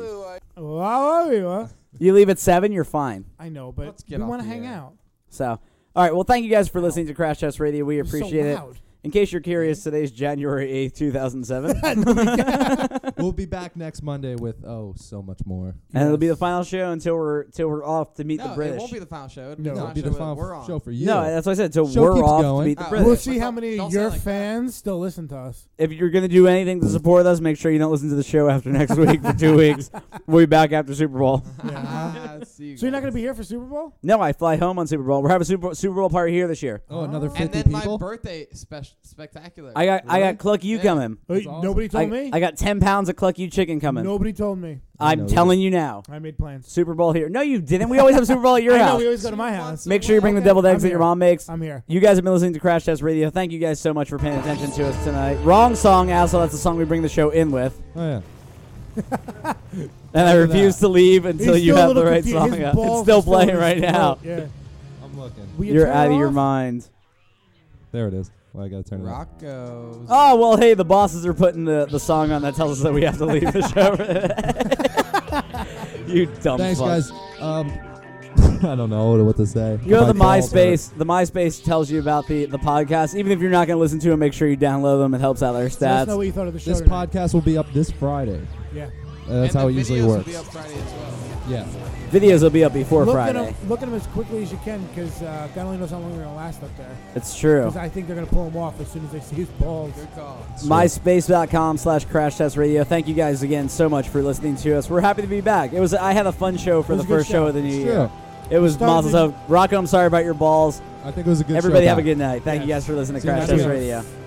You leave at 7, you're fine. I know, but Let's get we off want to the hang air. out. So, all right. Well, thank you guys for listening to Crash Test Radio. We It was so appreciate it. loud. In case you're curious, today's January 8th, 2007. We'll be back next Monday with so much more. And it'll be the final show until we're off to meet the British. it won't be the final show. It'll be the final show for you. No, that's what I said. So Show we're keeps off going. to meet the British. We'll see how many Don't of your say like fans still listen to us. If you're going to do anything to support us, make sure you don't listen to the show after next week for 2 weeks. We'll be back after Super Bowl. So you're not going to be here for Super Bowl? No, I fly home on Super Bowl. We're having a Super Bowl party here this year. Oh, another 50 And then people? my birthday spectacular. I got Cluck U coming. Wait, nobody told me? I got 10 pounds of Cluck U chicken coming. Nobody told me. I'm telling you now. I made plans. Super Bowl here. No, you didn't. We always have Super Bowl at your I know, house. we always go to my house. Make sure you bring the deviled eggs that your mom makes. I'm here. You guys have been listening to Crash Test Radio. Thank you guys so much for paying attention to us tonight. Wrong song, asshole. That's the song we bring the show in with. Oh, yeah. And I refuse to leave until He's you still a have the little right confused. song His up. balls It's still are still playing in his right now. throat, yeah. I'm looking. Will you You're turn out it of your off? mind. There it is. Well, I got to turn it off. Rock goes. Oh, well, hey, the bosses are putting the song on that tells us that we have to leave the show. You dumb Thanks, fuck. guys. I don't know what to say. You know, the My balls MySpace. The MySpace tells you about the podcast. Even if you're not going to listen to them, make sure you download them. It helps out their Let us know stats. what you thought of the show This tonight. podcast will be up this Friday. Yeah. That's And how the it usually videos works. will be up Friday as well. Yeah. Videos will be up before Look Friday. at them as quickly as you can because God only knows how long they're going to last up there. It's true. Because I think they're going to pull him off as soon as they see his balls. Good call. MySpace.com/Crash Test Radio. Thank you guys again so much for listening to us. We're happy to be back. I had a fun show for It the was a good first show of the new Sure. year. It was Started Mazel Tov. Rocco, I'm sorry about your balls. I think it was a good Everybody show. have a good night. Thank you guys for listening to See you Crash next Test week. Radio.